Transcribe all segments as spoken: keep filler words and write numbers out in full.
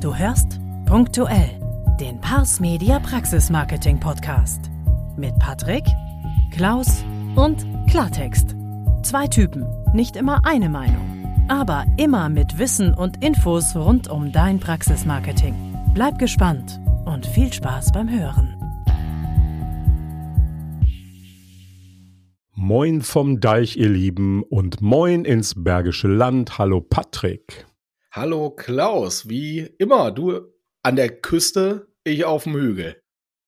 Du hörst Punktuell, den Pars Media Praxis Marketing Podcast. Mit Patrick, Klaus und Klartext. Zwei Typen, nicht immer eine Meinung, aber immer mit Wissen und Infos rund um dein Praxismarketing. Bleib gespannt und viel Spaß beim Hören. Moin vom Deich, ihr Lieben, und moin ins Bergische Land. Hallo Patrick. Hallo Klaus, wie immer, du an der Küste, ich auf dem Hügel.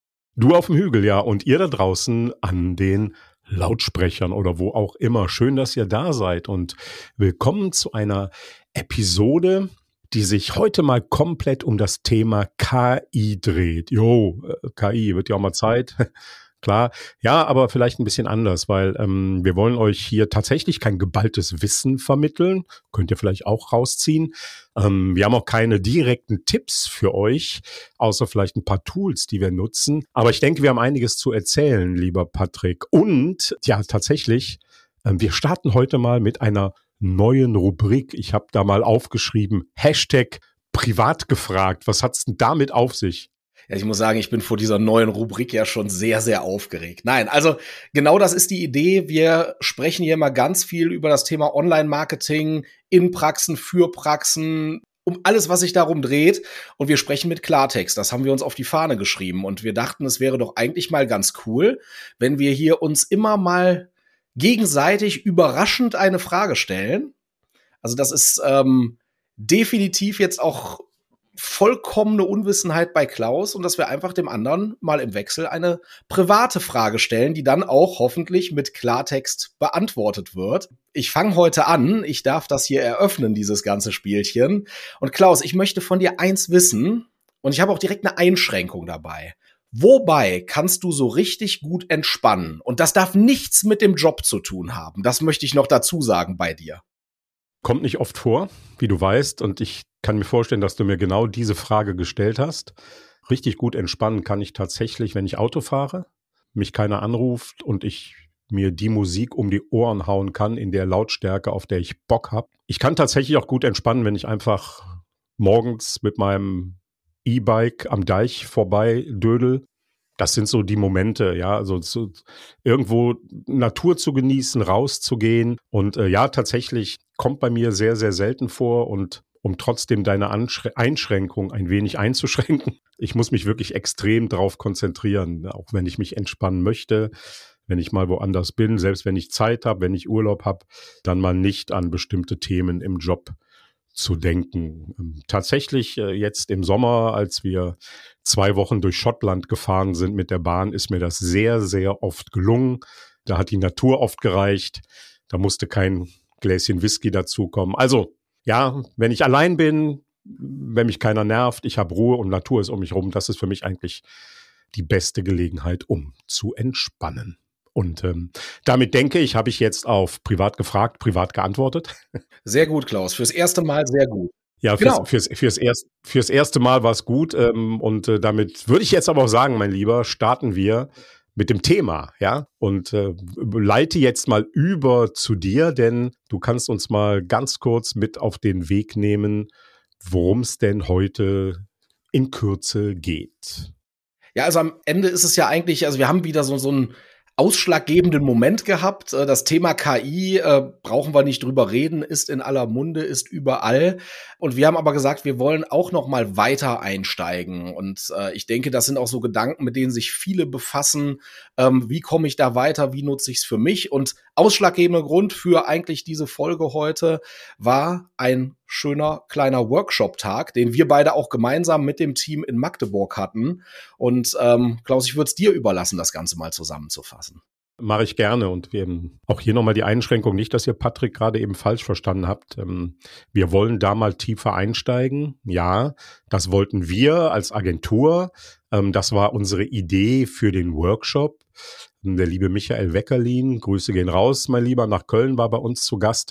Du auf dem Hügel, ja, und ihr da draußen an den Lautsprechern oder wo auch immer. Schön, dass ihr da seid und willkommen zu einer Episode, die sich heute mal komplett um das Thema K I dreht. Jo, K I, wird ja auch mal Zeit. Klar, ja, aber vielleicht ein bisschen anders, weil ähm, wir wollen euch hier tatsächlich kein geballtes Wissen vermitteln, könnt ihr vielleicht auch rausziehen. Ähm, wir haben auch keine direkten Tipps für euch, außer vielleicht ein paar Tools, die wir nutzen. Aber ich denke, wir haben einiges zu erzählen, lieber Patrick. Und ja, tatsächlich, ähm, wir starten heute mal mit einer neuen Rubrik. Ich habe da mal aufgeschrieben, Hashtag privat gefragt. Was hat's denn damit auf sich? Ja, ich muss sagen, ich bin vor dieser neuen Rubrik ja schon sehr, sehr aufgeregt. Nein, also genau das ist die Idee. Wir sprechen hier mal ganz viel über das Thema Online-Marketing in Praxen, für Praxen, um alles, was sich darum dreht. Und wir sprechen mit Klartext. Das haben wir uns auf die Fahne geschrieben. Und wir dachten, es wäre doch eigentlich mal ganz cool, wenn wir hier uns immer mal gegenseitig überraschend eine Frage stellen. Also das ist ähm, definitiv jetzt auch vollkommene Unwissenheit bei Klaus und dass wir einfach dem anderen mal im Wechsel eine private Frage stellen, die dann auch hoffentlich mit Klartext beantwortet wird. Ich fange heute an, ich darf das hier eröffnen, dieses ganze Spielchen. Und Klaus, ich möchte von dir eins wissen und ich habe auch direkt eine Einschränkung dabei. Wobei kannst du so richtig gut entspannen? Und das darf nichts mit dem Job zu tun haben. Das möchte ich noch dazu sagen bei dir. Kommt nicht oft vor, wie du weißt, und ich kann mir vorstellen, dass du mir genau diese Frage gestellt hast. Richtig gut entspannen kann ich tatsächlich, wenn ich Auto fahre, mich keiner anruft und ich mir die Musik um die Ohren hauen kann in der Lautstärke, auf der ich Bock habe. Ich kann tatsächlich auch gut entspannen, wenn ich einfach morgens mit meinem E-Bike am Deich vorbei dödel. Das sind so die Momente, ja, also so irgendwo Natur zu genießen, rauszugehen. Und äh, ja, tatsächlich kommt bei mir sehr, sehr selten vor. Und um trotzdem deine Anschr- Einschränkung ein wenig einzuschränken, ich muss mich wirklich extrem drauf konzentrieren, auch wenn ich mich entspannen möchte, wenn ich mal woanders bin, selbst wenn ich Zeit habe, wenn ich Urlaub habe, dann mal nicht an bestimmte Themen im Job zu denken. Ähm, tatsächlich äh, jetzt im Sommer, als wir zwei Wochen durch Schottland gefahren sind mit der Bahn, ist mir das sehr, sehr oft gelungen. Da hat die Natur oft gereicht. Da musste kein Gläschen Whisky dazukommen. Also ja, wenn ich allein bin, wenn mich keiner nervt, ich habe Ruhe und Natur ist um mich rum, das ist für mich eigentlich die beste Gelegenheit, um zu entspannen. Und ähm, damit denke ich, habe ich jetzt auf privat gefragt, privat geantwortet. Sehr gut, Klaus. Fürs erste Mal sehr gut. Ja, fürs, genau. fürs, fürs, erst, fürs erste Mal war es gut. Ähm, und äh, damit würde ich jetzt aber auch sagen, mein Lieber, starten wir mit dem Thema, ja, und äh, leite jetzt mal über zu dir, denn du kannst uns mal ganz kurz mit auf den Weg nehmen, worum es denn heute in Kürze geht. Ja, also am Ende ist es ja eigentlich, also wir haben wieder so, so ein ausschlaggebenden Moment gehabt. Das Thema K I, äh, brauchen wir nicht drüber reden, ist in aller Munde, ist überall. Und wir haben aber gesagt, wir wollen auch noch mal weiter einsteigen. Und äh, ich denke, das sind auch so Gedanken, mit denen sich viele befassen. Ähm, wie komme ich da weiter? Wie nutze ich es für mich? Und ausschlaggebender Grund für eigentlich diese Folge heute war ein schöner kleiner Workshop-Tag, den wir beide auch gemeinsam mit dem Team in Magdeburg hatten. Und ähm, Klaus, ich würde es dir überlassen, das Ganze mal zusammenzufassen. Mache ich gerne und wir haben auch hier nochmal die Einschränkung, nicht, dass ihr Patrick gerade eben falsch verstanden habt. Wir wollen da mal tiefer einsteigen. Ja, das wollten wir als Agentur. Das war unsere Idee für den Workshop. Der liebe Michael Weckerlin, Grüße gehen raus, mein Lieber, nach Köln war bei uns zu Gast.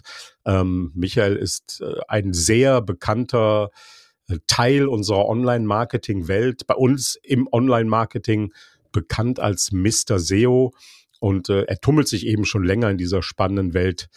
Michael ist ein sehr bekannter Teil unserer Online-Marketing-Welt, bei uns im Online-Marketing bekannt als Mister S E O. Und äh, er tummelt sich eben schon länger in dieser spannenden Welt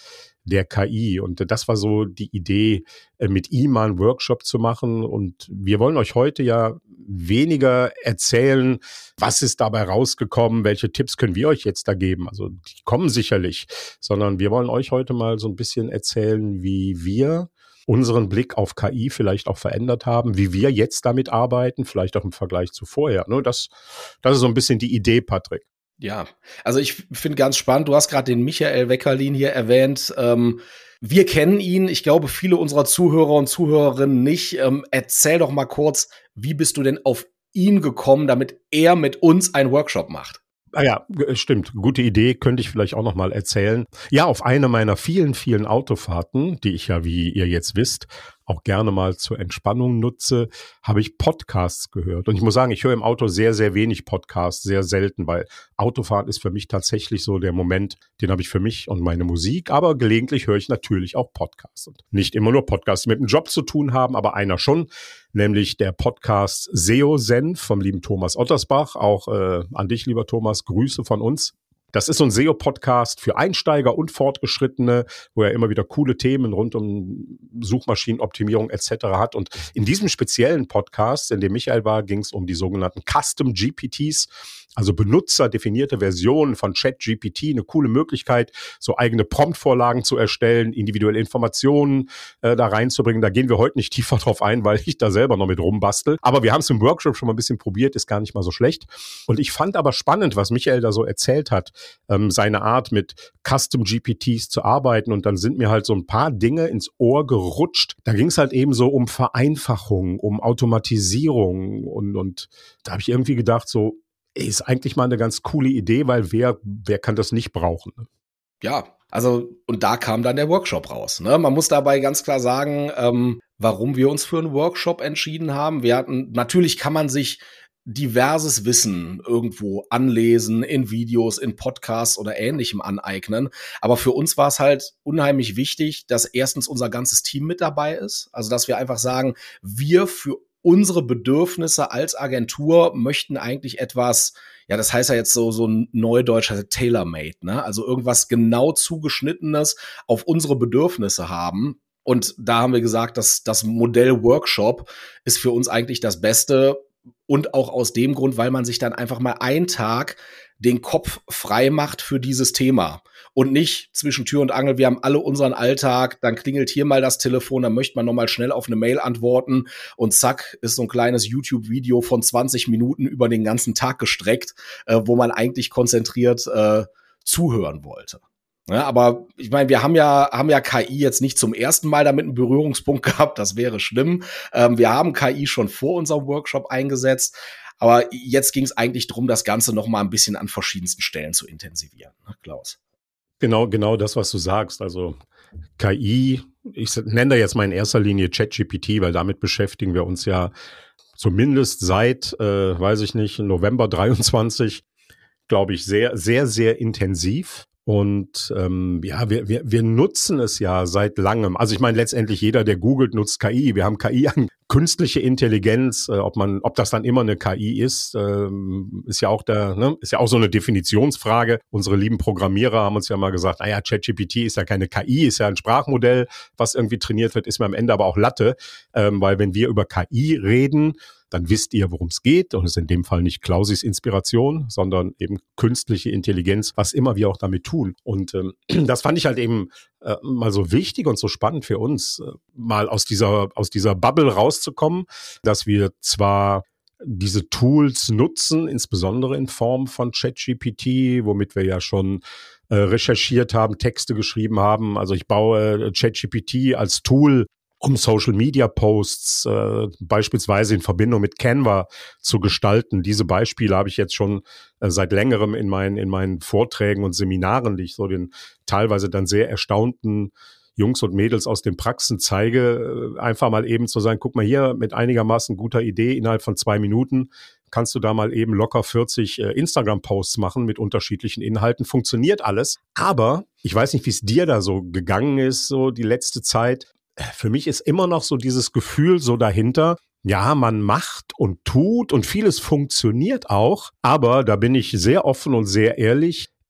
der K I. Und das war so die Idee, mit ihm mal einen Workshop zu machen. Und wir wollen euch heute ja weniger erzählen, was ist dabei rausgekommen, welche Tipps können wir euch jetzt da geben. Also die kommen sicherlich, sondern wir wollen euch heute mal so ein bisschen erzählen, wie wir unseren Blick auf K I vielleicht auch verändert haben, wie wir jetzt damit arbeiten, vielleicht auch im Vergleich zu vorher. Das, das ist so ein bisschen die Idee, Patrick. Ja, also ich finde ganz spannend, du hast gerade den Michael Weckerlin hier erwähnt. Ähm, wir kennen ihn, ich glaube viele unserer Zuhörer und Zuhörerinnen nicht. Ähm, erzähl doch mal kurz, wie bist du denn auf ihn gekommen, damit er mit uns einen Workshop macht? Ah ja, stimmt. Gute Idee, könnte ich vielleicht auch noch mal erzählen. Ja, auf einer meiner vielen, vielen Autofahrten, die ich ja, wie ihr jetzt wisst, auch gerne mal zur Entspannung nutze, habe ich Podcasts gehört. Und ich muss sagen, ich höre im Auto sehr, sehr wenig Podcasts, sehr selten, weil Autofahren ist für mich tatsächlich so der Moment, den habe ich für mich und meine Musik, aber gelegentlich höre ich natürlich auch Podcasts. Und nicht immer nur Podcasts, die mit dem Job zu tun haben, aber einer schon, nämlich der Podcast S E O-Senf vom lieben Thomas Ottersbach. Auch äh, an dich, lieber Thomas, Grüße von uns. Das ist so ein S E O-Podcast für Einsteiger und Fortgeschrittene, wo er immer wieder coole Themen rund um Suchmaschinenoptimierung et cetera hat. Und in diesem speziellen Podcast, in dem Michael war, ging es um die sogenannten Custom G P Ts, also benutzerdefinierte Versionen von ChatGPT, eine coole Möglichkeit, so eigene Promptvorlagen zu erstellen, individuelle Informationen äh, da reinzubringen. Da gehen wir heute nicht tiefer drauf ein, weil ich da selber noch mit rumbastel. Aber wir haben es im Workshop schon mal ein bisschen probiert, ist gar nicht mal so schlecht. Und ich fand aber spannend, was Michael da so erzählt hat, ähm, seine Art mit Custom G P Ts zu arbeiten. Und dann sind mir halt so ein paar Dinge ins Ohr gerutscht. Da ging es halt eben so um Vereinfachung, um Automatisierung. Und, und da habe ich irgendwie gedacht, so, ist eigentlich mal eine ganz coole Idee, weil wer, wer kann das nicht brauchen? Ja, also und da kam dann der Workshop raus. Ne? Man muss dabei ganz klar sagen, ähm, warum wir uns für einen Workshop entschieden haben. Wir hatten, natürlich kann man sich diverses Wissen irgendwo anlesen, in Videos, in Podcasts oder Ähnlichem aneignen. Aber für uns war es halt unheimlich wichtig, dass erstens unser ganzes Team mit dabei ist. Also dass wir einfach sagen, wir für unsere Bedürfnisse als Agentur möchten eigentlich etwas, ja, das heißt ja jetzt so, so ein Neudeutsch, also tailor-made, ne? Also irgendwas genau zugeschnittenes auf unsere Bedürfnisse haben. Und da haben wir gesagt, dass das Modell Workshop ist für uns eigentlich das Beste. Und auch aus dem Grund, weil man sich dann einfach mal einen Tag den Kopf frei macht für dieses Thema. Und nicht zwischen Tür und Angel, wir haben alle unseren Alltag, dann klingelt hier mal das Telefon, dann möchte man nochmal schnell auf eine Mail antworten und zack, ist so ein kleines YouTube-Video von zwanzig Minuten über den ganzen Tag gestreckt, äh, wo man eigentlich konzentriert äh, zuhören wollte. Ja, aber ich meine, wir haben ja haben ja K I jetzt nicht zum ersten Mal damit einen Berührungspunkt gehabt, das wäre schlimm. Ähm, wir haben K I schon vor unserem Workshop eingesetzt, aber jetzt ging es eigentlich darum, das Ganze noch mal ein bisschen an verschiedensten Stellen zu intensivieren, ne, Klaus? Genau, genau das, was du sagst. Also K I, ich nenne da jetzt mal in erster Linie ChatGPT, weil damit beschäftigen wir uns ja zumindest seit, äh, weiß ich nicht, November dreiundzwanzig, glaube ich, sehr, sehr, sehr intensiv. Und ähm, ja, wir, wir, wir nutzen es ja seit langem. Also ich meine, letztendlich jeder, der googelt, nutzt K I. Wir haben K I an künstliche Intelligenz. Äh, ob man, ob das dann immer eine K I ist, ähm, ist ja auch der, ne, ist ja auch so eine Definitionsfrage. Unsere lieben Programmierer haben uns ja mal gesagt, naja, ChatGPT ist ja keine K I, ist ja ein Sprachmodell, was irgendwie trainiert wird, ist mir am Ende aber auch Latte. Ähm, weil wenn wir über K I reden, dann wisst ihr, worum es geht. Und es ist in dem Fall nicht Klausis Inspiration, sondern eben künstliche Intelligenz, was immer wir auch damit tun. Und ähm, das fand ich halt eben äh, mal so wichtig und so spannend für uns, äh, mal aus dieser, aus dieser Bubble rauszukommen, dass wir zwar diese Tools nutzen, insbesondere in Form von ChatGPT, womit wir ja schon äh, recherchiert haben, Texte geschrieben haben. Also ich baue äh, ChatGPT als Tool, um Social-Media-Posts äh, beispielsweise in Verbindung mit Canva zu gestalten. Diese Beispiele habe ich jetzt schon äh, seit längerem in meinen in meinen Vorträgen und Seminaren, die ich so den teilweise dann sehr erstaunten Jungs und Mädels aus den Praxen zeige, äh, einfach mal eben zu sagen, guck mal hier, mit einigermaßen guter Idee, innerhalb von zwei Minuten kannst du da mal eben locker vierzig äh, Instagram-Posts machen mit unterschiedlichen Inhalten. Funktioniert alles. Aber ich weiß nicht, wie es dir da so gegangen ist, so die letzte Zeit. Für mich ist immer noch so dieses Gefühl so dahinter, ja, man macht und tut und vieles funktioniert auch, aber da bin ich sehr offen und sehr ehrlich,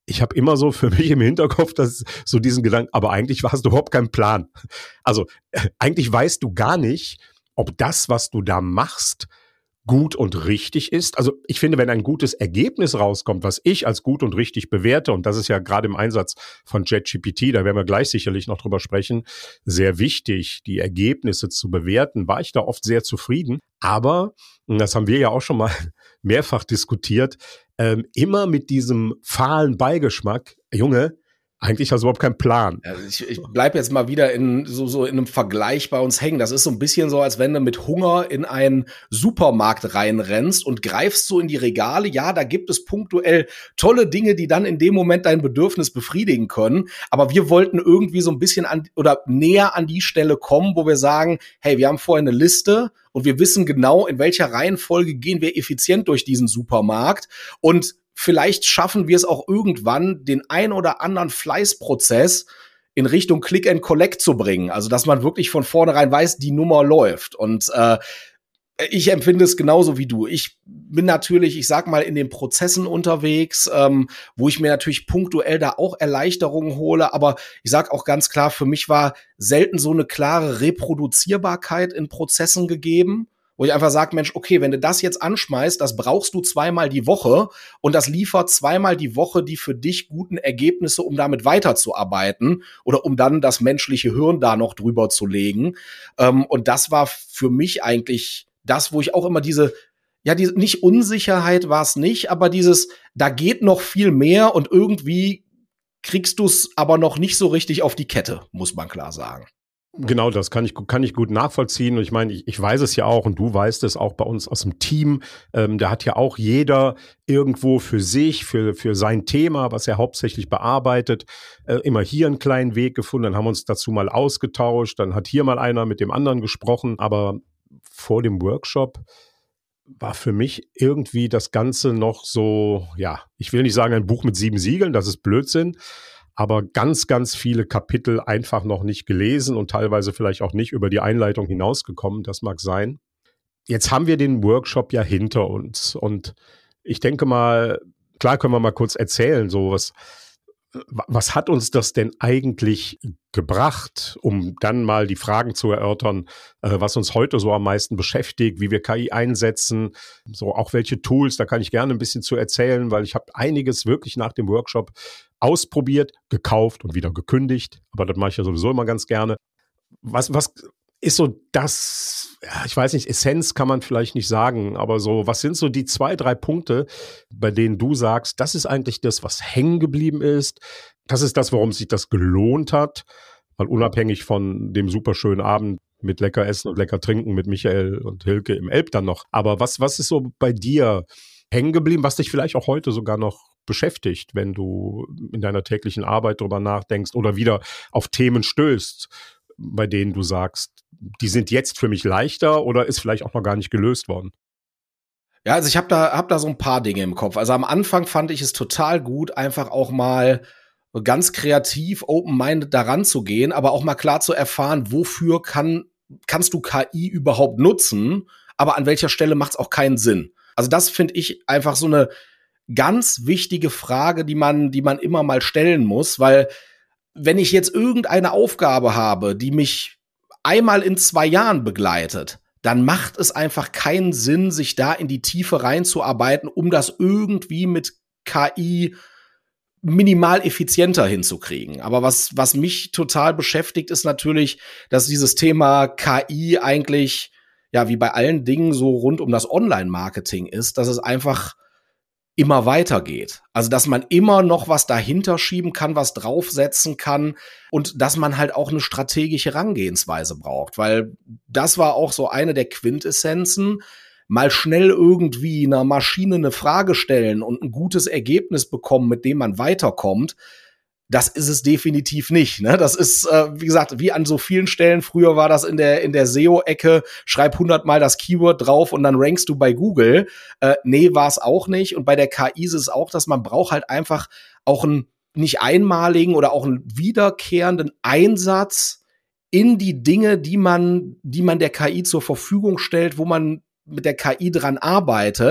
ich habe immer so für mich im Hinterkopf, dass so diesen Gedanken, aber eigentlich hast du überhaupt keinen Plan. Also äh, eigentlich weißt du gar nicht, ob das, was du da machst, gut und richtig ist. Also ich finde, wenn ein gutes Ergebnis rauskommt, was ich als gut und richtig bewerte, und das ist ja gerade im Einsatz von ChatGPT, da werden wir gleich sicherlich noch drüber sprechen, sehr wichtig, die Ergebnisse zu bewerten, war ich da oft sehr zufrieden. Aber, und das haben wir ja auch schon mal mehrfach diskutiert, ähm, immer mit diesem fahlen Beigeschmack, Junge, eigentlich hast du überhaupt keinen Plan. Also ich, ich bleib jetzt mal wieder in so, so in einem Vergleich bei uns hängen. Das ist so ein bisschen so, als wenn du mit Hunger in einen Supermarkt reinrennst und greifst so in die Regale. Ja, da gibt es punktuell tolle Dinge, die dann in dem Moment dein Bedürfnis befriedigen können. Aber wir wollten irgendwie so ein bisschen an oder näher an die Stelle kommen, wo wir sagen, hey, wir haben vorher eine Liste und wir wissen genau, in welcher Reihenfolge gehen wir effizient durch diesen Supermarkt. Und vielleicht schaffen wir es auch irgendwann, den ein oder anderen Fleißprozess in Richtung Click and Collect zu bringen. Also, dass man wirklich von vornherein weiß, die Nummer läuft. Und äh, ich empfinde es genauso wie du. Ich bin natürlich, ich sag mal, in den Prozessen unterwegs, ähm, wo ich mir natürlich punktuell da auch Erleichterungen hole. Aber ich sag auch ganz klar, für mich war selten so eine klare Reproduzierbarkeit in Prozessen gegeben, wo ich einfach sage, Mensch, okay, wenn du das jetzt anschmeißt, das brauchst du zweimal die Woche und das liefert zweimal die Woche die für dich guten Ergebnisse, um damit weiterzuarbeiten oder um dann das menschliche Hirn da noch drüber zu legen. Ähm, und das war für mich eigentlich das, wo ich auch immer diese, ja, diese, nicht Unsicherheit war es nicht, aber dieses, da geht noch viel mehr und irgendwie kriegst du es aber noch nicht so richtig auf die Kette, muss man klar sagen. Genau, das kann ich, kann ich gut nachvollziehen. Und ich meine, ich, ich weiß es ja auch und du weißt es auch bei uns aus dem Team. Ähm, da hat ja auch jeder irgendwo für sich, für, für sein Thema, was er hauptsächlich bearbeitet, äh, immer hier einen kleinen Weg gefunden. Dann haben wir uns dazu mal ausgetauscht. Dann hat hier mal einer mit dem anderen gesprochen. Aber vor dem Workshop war für mich irgendwie das Ganze noch so, ja, ich will nicht sagen ein Buch mit sieben Siegeln, das ist Blödsinn. Aber ganz, ganz viele Kapitel einfach noch nicht gelesen und teilweise vielleicht auch nicht über die Einleitung hinausgekommen. Das mag sein. Jetzt haben wir den Workshop ja hinter uns und ich denke mal, klar können wir mal kurz erzählen, so was, was hat uns das denn eigentlich gebracht, um dann mal die Fragen zu erörtern, was uns heute so am meisten beschäftigt, wie wir K I einsetzen, so auch welche Tools, da kann ich gerne ein bisschen zu erzählen, weil ich habe einiges wirklich nach dem Workshop ausprobiert, gekauft und wieder gekündigt, aber das mache ich ja sowieso immer ganz gerne. Was, was ist so das, ja, ich weiß nicht, Essenz kann man vielleicht nicht sagen, aber so, was sind so die zwei, drei Punkte, bei denen du sagst, das ist eigentlich das, was hängen geblieben ist, das ist das, warum sich das gelohnt hat, mal unabhängig von dem superschönen Abend mit lecker Essen und lecker Trinken mit Michael und Hilke im Elb dann noch. Aber was, was ist so bei dir hängen geblieben, was dich vielleicht auch heute sogar noch beschäftigt, wenn du in deiner täglichen Arbeit drüber nachdenkst oder wieder auf Themen stößt, bei denen du sagst, die sind jetzt für mich leichter oder ist vielleicht auch noch gar nicht gelöst worden? Ja, also ich habe da, hab da so ein paar Dinge im Kopf. Also am Anfang fand ich es total gut, einfach auch mal ganz kreativ, open-minded daran zu gehen, aber auch mal klar zu erfahren, wofür kann, kannst du K I überhaupt nutzen, aber an welcher Stelle macht es auch keinen Sinn. Also das finde ich einfach so eine ganz wichtige Frage, die man, die man immer mal stellen muss, weil wenn ich jetzt irgendeine Aufgabe habe, die mich einmal in zwei Jahren begleitet, dann macht es einfach keinen Sinn, sich da in die Tiefe reinzuarbeiten, um das irgendwie mit K I minimal effizienter hinzukriegen. Aber was, was mich total beschäftigt, ist natürlich, dass dieses Thema K I eigentlich, ja, wie bei allen Dingen so rund um das Online-Marketing ist, dass es einfach immer weitergeht. Also, dass man immer noch was dahinter schieben kann, was draufsetzen kann und dass man halt auch eine strategische Herangehensweise braucht, weil das war auch so eine der Quintessenzen. Mal schnell irgendwie einer Maschine eine Frage stellen und ein gutes Ergebnis bekommen, mit dem man weiterkommt, das ist es definitiv nicht. Ne? Das ist, äh, wie gesagt, wie an so vielen Stellen. Früher war das in der in der S E O-Ecke, schreib hundertmal das Keyword drauf und dann rankst du bei Google. Äh, nee, war es auch nicht. Und bei der K I ist es auch, dass man braucht halt einfach auch einen nicht einmaligen oder auch einen wiederkehrenden Einsatz in die Dinge, die man, die man der K I zur Verfügung stellt, wo man mit der K I dran arbeitet,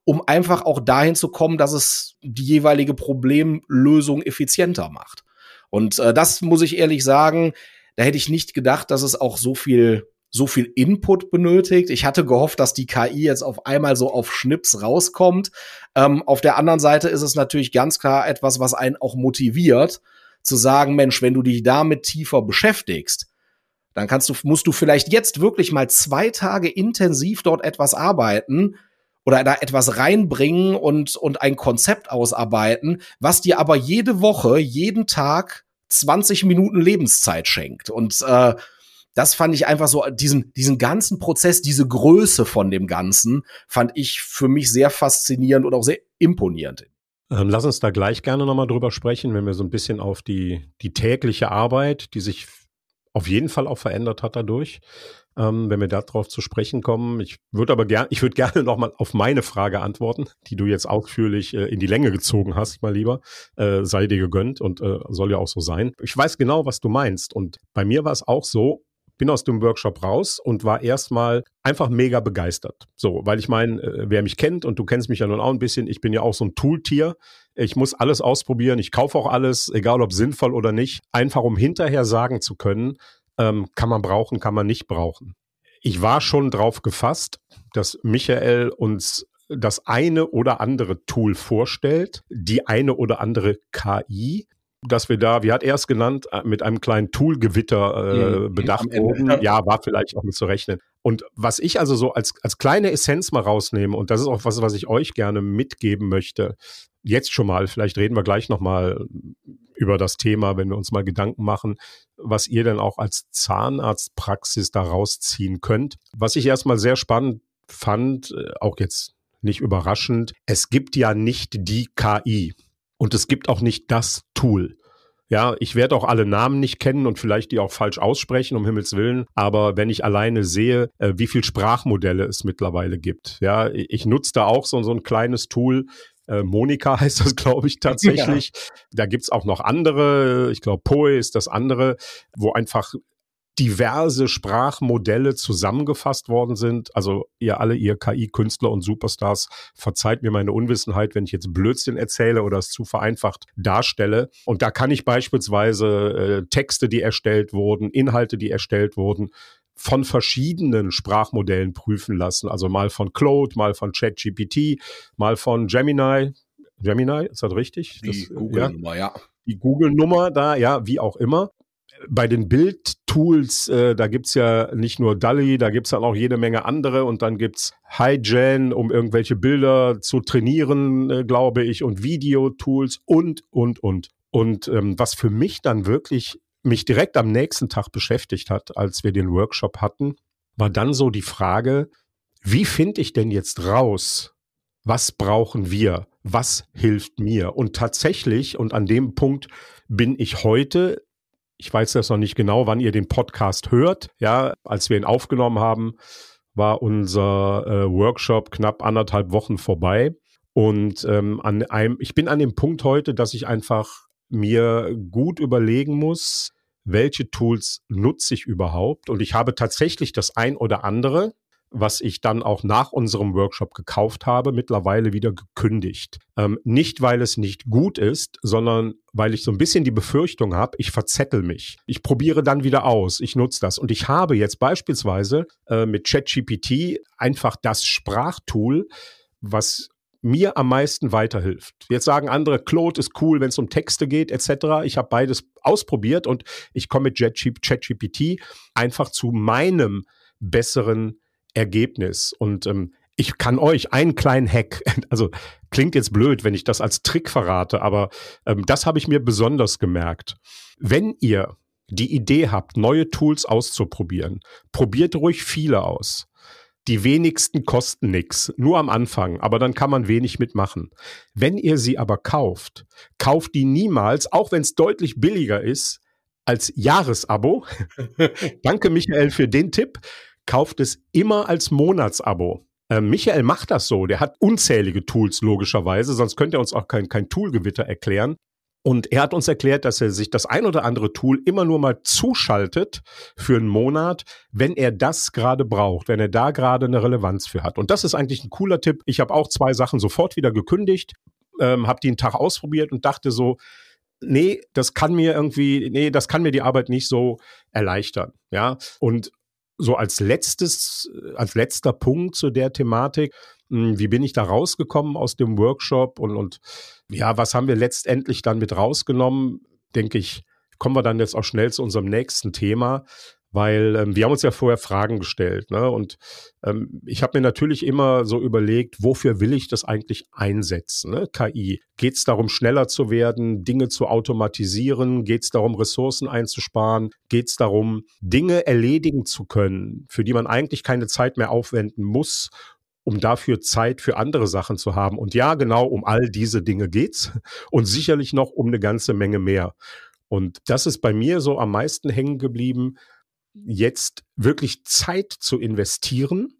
um einfach auch dahin zu kommen, dass es die jeweilige Problemlösung effizienter macht. Und äh, das muss ich ehrlich sagen, da hätte ich nicht gedacht, dass es auch so viel so viel Input benötigt. Ich hatte gehofft, dass die K I jetzt auf einmal so auf Schnips rauskommt. Ähm, auf der anderen Seite ist es natürlich ganz klar etwas, was einen auch motiviert, zu sagen, Mensch, wenn du dich damit tiefer beschäftigst, dann kannst du, musst du vielleicht jetzt wirklich mal zwei Tage intensiv dort etwas arbeiten oder da etwas reinbringen und, und ein Konzept ausarbeiten, was dir aber jede Woche, jeden Tag zwanzig Minuten Lebenszeit schenkt. Und äh, das fand ich einfach so, diesen, diesen ganzen Prozess, diese Größe von dem Ganzen, fand ich für mich sehr faszinierend und auch sehr imponierend. Ähm, lass uns da gleich gerne nochmal drüber sprechen, wenn wir so ein bisschen auf die, die tägliche Arbeit, die sich auf jeden Fall auch verändert hat dadurch, ähm, wenn wir darauf zu sprechen kommen. Ich würde aber gerne, ich würde gerne nochmal auf meine Frage antworten, die du jetzt ausführlich äh, in die Länge gezogen hast, mal lieber. Äh, sei dir gegönnt und äh, soll ja auch so sein. Ich weiß genau, was du meinst. Und bei mir war es auch so, bin aus dem Workshop raus und war erstmal einfach mega begeistert. So, weil ich meine, äh, wer mich kennt und du kennst mich ja nun auch ein bisschen, ich bin ja auch so ein Tooltier. Ich muss alles ausprobieren, ich kaufe auch alles, egal ob sinnvoll oder nicht, einfach um hinterher sagen zu können, ähm, kann man brauchen, kann man nicht brauchen. Ich war schon drauf gefasst, dass Michael uns das eine oder andere Tool vorstellt, die eine oder andere K I, dass wir da, wie hat er es genannt, mit einem kleinen Toolgewitter äh, mhm, bedacht wurden. Ja, war vielleicht auch mit zu rechnen. Und was ich also so als, als kleine Essenz mal rausnehme, und das ist auch was, was ich euch gerne mitgeben möchte, jetzt schon mal, vielleicht reden wir gleich nochmal über das Thema, wenn wir uns mal Gedanken machen, was ihr denn auch als Zahnarztpraxis da rausziehen könnt. Was ich erstmal sehr spannend fand, auch jetzt nicht überraschend, es gibt ja nicht die K I. Und es gibt auch nicht das Tool. Ja, ich werde auch alle Namen nicht kennen und vielleicht die auch falsch aussprechen, um Himmels Willen. Aber wenn ich alleine sehe, äh, wie viel Sprachmodelle es mittlerweile gibt. Ja, ich nutze da auch so, so ein kleines Tool. Äh, Monika heißt das, glaube ich, tatsächlich. Ja. Da gibt's auch noch andere. Ich glaube, Poe ist das andere, wo einfach diverse Sprachmodelle zusammengefasst worden sind. Also ihr alle, ihr K I-Künstler und Superstars, verzeiht mir meine Unwissenheit, wenn ich jetzt Blödsinn erzähle oder es zu vereinfacht darstelle. Und da kann ich beispielsweise äh, Texte, die erstellt wurden, Inhalte, die erstellt wurden, von verschiedenen Sprachmodellen prüfen lassen. Also mal von Claude, mal von ChatGPT, mal von Gemini. Gemini, ist das richtig? Die Google-Nummer, ja. ja. Die Google-Nummer da, ja, wie auch immer. Bei den Bildtools, äh, da gibt's ja nicht nur DALL-E, da gibt's dann auch jede Menge andere und dann gibt's HiGen, um irgendwelche Bilder zu trainieren, äh, glaube ich, und Videotools und, und, und. Und ähm, was für mich dann wirklich mich direkt am nächsten Tag beschäftigt hat, als wir den Workshop hatten, war dann so die Frage, wie finde ich denn jetzt raus, was brauchen wir, was hilft mir? Und tatsächlich, und an dem Punkt bin ich heute, ich weiß jetzt noch nicht genau, wann ihr den Podcast hört. Ja, als wir ihn aufgenommen haben, war unser äh, Workshop knapp anderthalb Wochen vorbei. Und ähm, an einem, ich bin an dem Punkt heute, dass ich einfach mir gut überlegen muss, welche Tools nutze ich überhaupt. Und ich habe tatsächlich das ein oder andere, was ich dann auch nach unserem Workshop gekauft habe, mittlerweile wieder gekündigt. Ähm, nicht, weil es nicht gut ist, sondern weil ich so ein bisschen die Befürchtung habe, ich verzettel mich. Ich probiere dann wieder aus, ich nutze das. Und ich habe jetzt beispielsweise äh, mit ChatGPT einfach das Sprachtool, was mir am meisten weiterhilft. Jetzt sagen andere, Claude ist cool, wenn es um Texte geht, et cetera. Ich habe beides ausprobiert und ich komme mit ChatGPT einfach zu meinem besseren Ergebnis. Und ähm, ich kann euch einen kleinen Hack, also klingt jetzt blöd, wenn ich das als Trick verrate, aber ähm, das habe ich mir besonders gemerkt. Wenn ihr die Idee habt, neue Tools auszuprobieren, probiert ruhig viele aus. Die wenigsten kosten nichts, nur am Anfang, aber dann kann man wenig mitmachen. Wenn ihr sie aber kauft, kauft die niemals, auch wenn es deutlich billiger ist, als Jahresabo. Danke, Michael, für den Tipp. Kauft es immer als Monatsabo. Äh, Michael macht das so. Der hat unzählige Tools, logischerweise, sonst könnte er uns auch kein, kein Toolgewitter erklären. Und er hat uns erklärt, dass er sich das ein oder andere Tool immer nur mal zuschaltet für einen Monat, wenn er das gerade braucht, wenn er da gerade eine Relevanz für hat. Und das ist eigentlich ein cooler Tipp. Ich habe auch zwei Sachen sofort wieder gekündigt, ähm, habe die einen Tag ausprobiert und dachte so, nee, das kann mir irgendwie, nee, das kann mir die Arbeit nicht so erleichtern. Ja, und so als letztes, als letzter Punkt zu der Thematik, wie bin ich da rausgekommen aus dem Workshop und, und ja, was haben wir letztendlich dann mit rausgenommen? Denke ich, kommen wir dann jetzt auch schnell zu unserem nächsten Thema, weil ähm, wir haben uns ja vorher Fragen gestellt, ne? Und ähm, ich habe mir natürlich immer so überlegt, wofür will ich das eigentlich einsetzen, ne? K I. Geht es darum, schneller zu werden, Dinge zu automatisieren? Geht es darum, Ressourcen einzusparen? Geht es darum, Dinge erledigen zu können, für die man eigentlich keine Zeit mehr aufwenden muss, um dafür Zeit für andere Sachen zu haben? Und ja, genau, um all diese Dinge geht's und sicherlich noch um eine ganze Menge mehr. Und das ist bei mir so am meisten hängen geblieben, jetzt wirklich Zeit zu investieren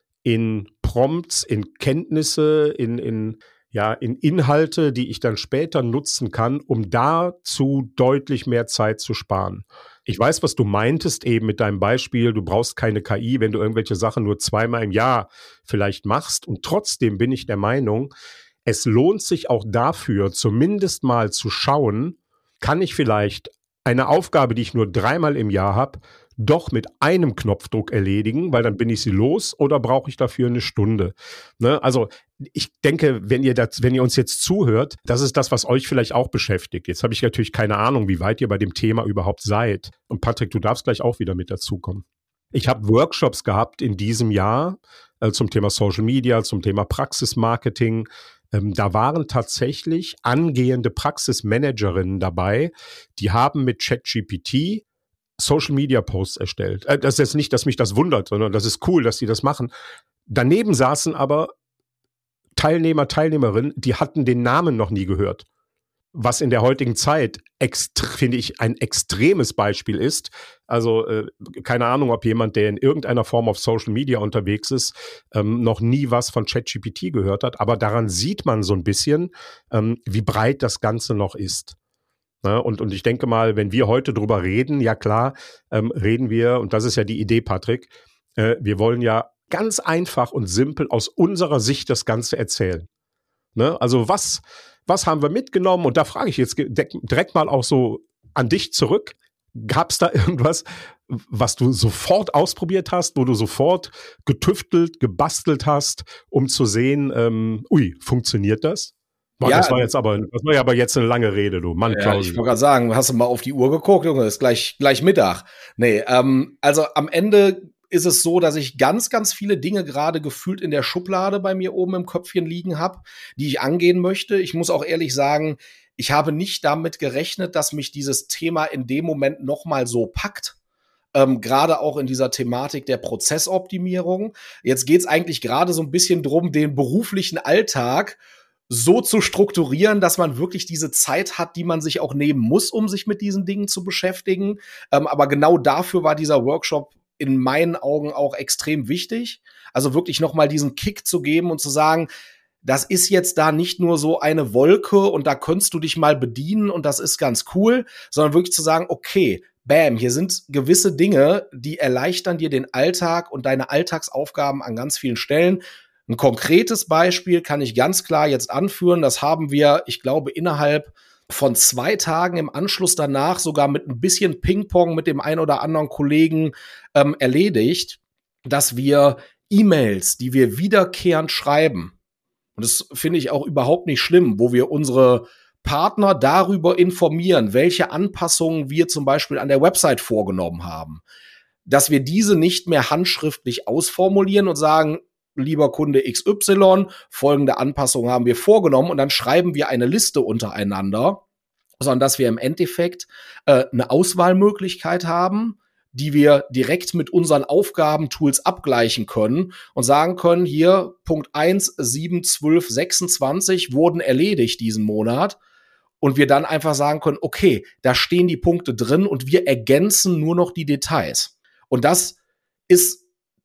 in Prompts, in Kenntnisse, in, in, ja, in Inhalte, die ich dann später nutzen kann, um dazu deutlich mehr Zeit zu sparen. Ich weiß, was du meintest eben mit deinem Beispiel, du brauchst keine K I, wenn du irgendwelche Sachen nur zweimal im Jahr vielleicht machst. Und trotzdem bin ich der Meinung, es lohnt sich auch dafür, zumindest mal zu schauen, kann ich vielleicht eine Aufgabe, die ich nur dreimal im Jahr habe, doch mit einem Knopfdruck erledigen, weil dann bin ich sie los, oder brauche ich dafür eine Stunde? Ne? Also ich denke, wenn ihr das, wenn ihr uns jetzt zuhört, das ist das, was euch vielleicht auch beschäftigt. Jetzt habe ich natürlich keine Ahnung, wie weit ihr bei dem Thema überhaupt seid. Und Patrick, du darfst gleich auch wieder mit dazukommen. Ich habe Workshops gehabt in diesem Jahr äh, zum Thema Social Media, zum Thema Praxismarketing. Ähm, da waren tatsächlich angehende Praxismanagerinnen dabei, die haben mit ChatGPT Social-Media-Posts erstellt. Äh, das ist jetzt nicht, dass mich das wundert, sondern das ist cool, dass die das machen. Daneben saßen aber Teilnehmer, Teilnehmerinnen, die hatten den Namen noch nie gehört. Was in der heutigen Zeit, finde ich, ein extremes Beispiel ist. Also äh, keine Ahnung, ob jemand, der in irgendeiner Form auf Social Media unterwegs ist, ähm, noch nie was von ChatGPT gehört hat. Aber daran sieht man so ein bisschen, ähm, wie breit das Ganze noch ist. Ne? Und, und ich denke mal, wenn wir heute drüber reden, ja klar, ähm, reden wir, und das ist ja die Idee, Patrick, äh, wir wollen ja ganz einfach und simpel aus unserer Sicht das Ganze erzählen. Ne? Also was... Was haben wir mitgenommen? Und da frage ich jetzt direkt mal auch so an dich zurück. Gab es da irgendwas, was du sofort ausprobiert hast, wo du sofort getüftelt, gebastelt hast, um zu sehen, ähm, ui, funktioniert das? Boah, ja, das war jetzt aber, das war ja aber jetzt eine lange Rede, du Mann, ja, ich wollte gerade sagen, hast du mal auf die Uhr geguckt, Junge, ist gleich, gleich Mittag. Nee, ähm, also am Ende ist es so, dass ich ganz, ganz viele Dinge gerade gefühlt in der Schublade bei mir oben im Köpfchen liegen habe, die ich angehen möchte. Ich muss auch ehrlich sagen, ich habe nicht damit gerechnet, dass mich dieses Thema in dem Moment noch mal so packt. Ähm, gerade auch in dieser Thematik der Prozessoptimierung. Jetzt geht es eigentlich gerade so ein bisschen drum, den beruflichen Alltag so zu strukturieren, dass man wirklich diese Zeit hat, die man sich auch nehmen muss, um sich mit diesen Dingen zu beschäftigen. Ähm, aber genau dafür war dieser Workshop in meinen Augen auch extrem wichtig. Also wirklich noch mal diesen Kick zu geben und zu sagen, das ist jetzt da nicht nur so eine Wolke und da könntest du dich mal bedienen und das ist ganz cool, sondern wirklich zu sagen, okay, bam, hier sind gewisse Dinge, die erleichtern dir den Alltag und deine Alltagsaufgaben an ganz vielen Stellen. Ein konkretes Beispiel kann ich ganz klar jetzt anführen. Das haben wir, ich glaube, innerhalb von zwei Tagen im Anschluss danach sogar mit ein bisschen Ping-Pong mit dem ein oder anderen Kollegen ähm, erledigt, dass wir E-Mails, die wir wiederkehrend schreiben, und das finde ich auch überhaupt nicht schlimm, wo wir unsere Partner darüber informieren, welche Anpassungen wir zum Beispiel an der Website vorgenommen haben, dass wir diese nicht mehr handschriftlich ausformulieren und sagen, lieber Kunde X Y, folgende Anpassungen haben wir vorgenommen und dann schreiben wir eine Liste untereinander, sondern dass wir im Endeffekt äh, eine Auswahlmöglichkeit haben, die wir direkt mit unseren Aufgabentools abgleichen können und sagen können, hier Punkt eins, sieben, zwölf, sechsundzwanzig wurden erledigt diesen Monat und wir dann einfach sagen können, okay, da stehen die Punkte drin und wir ergänzen nur noch die Details. Und das ist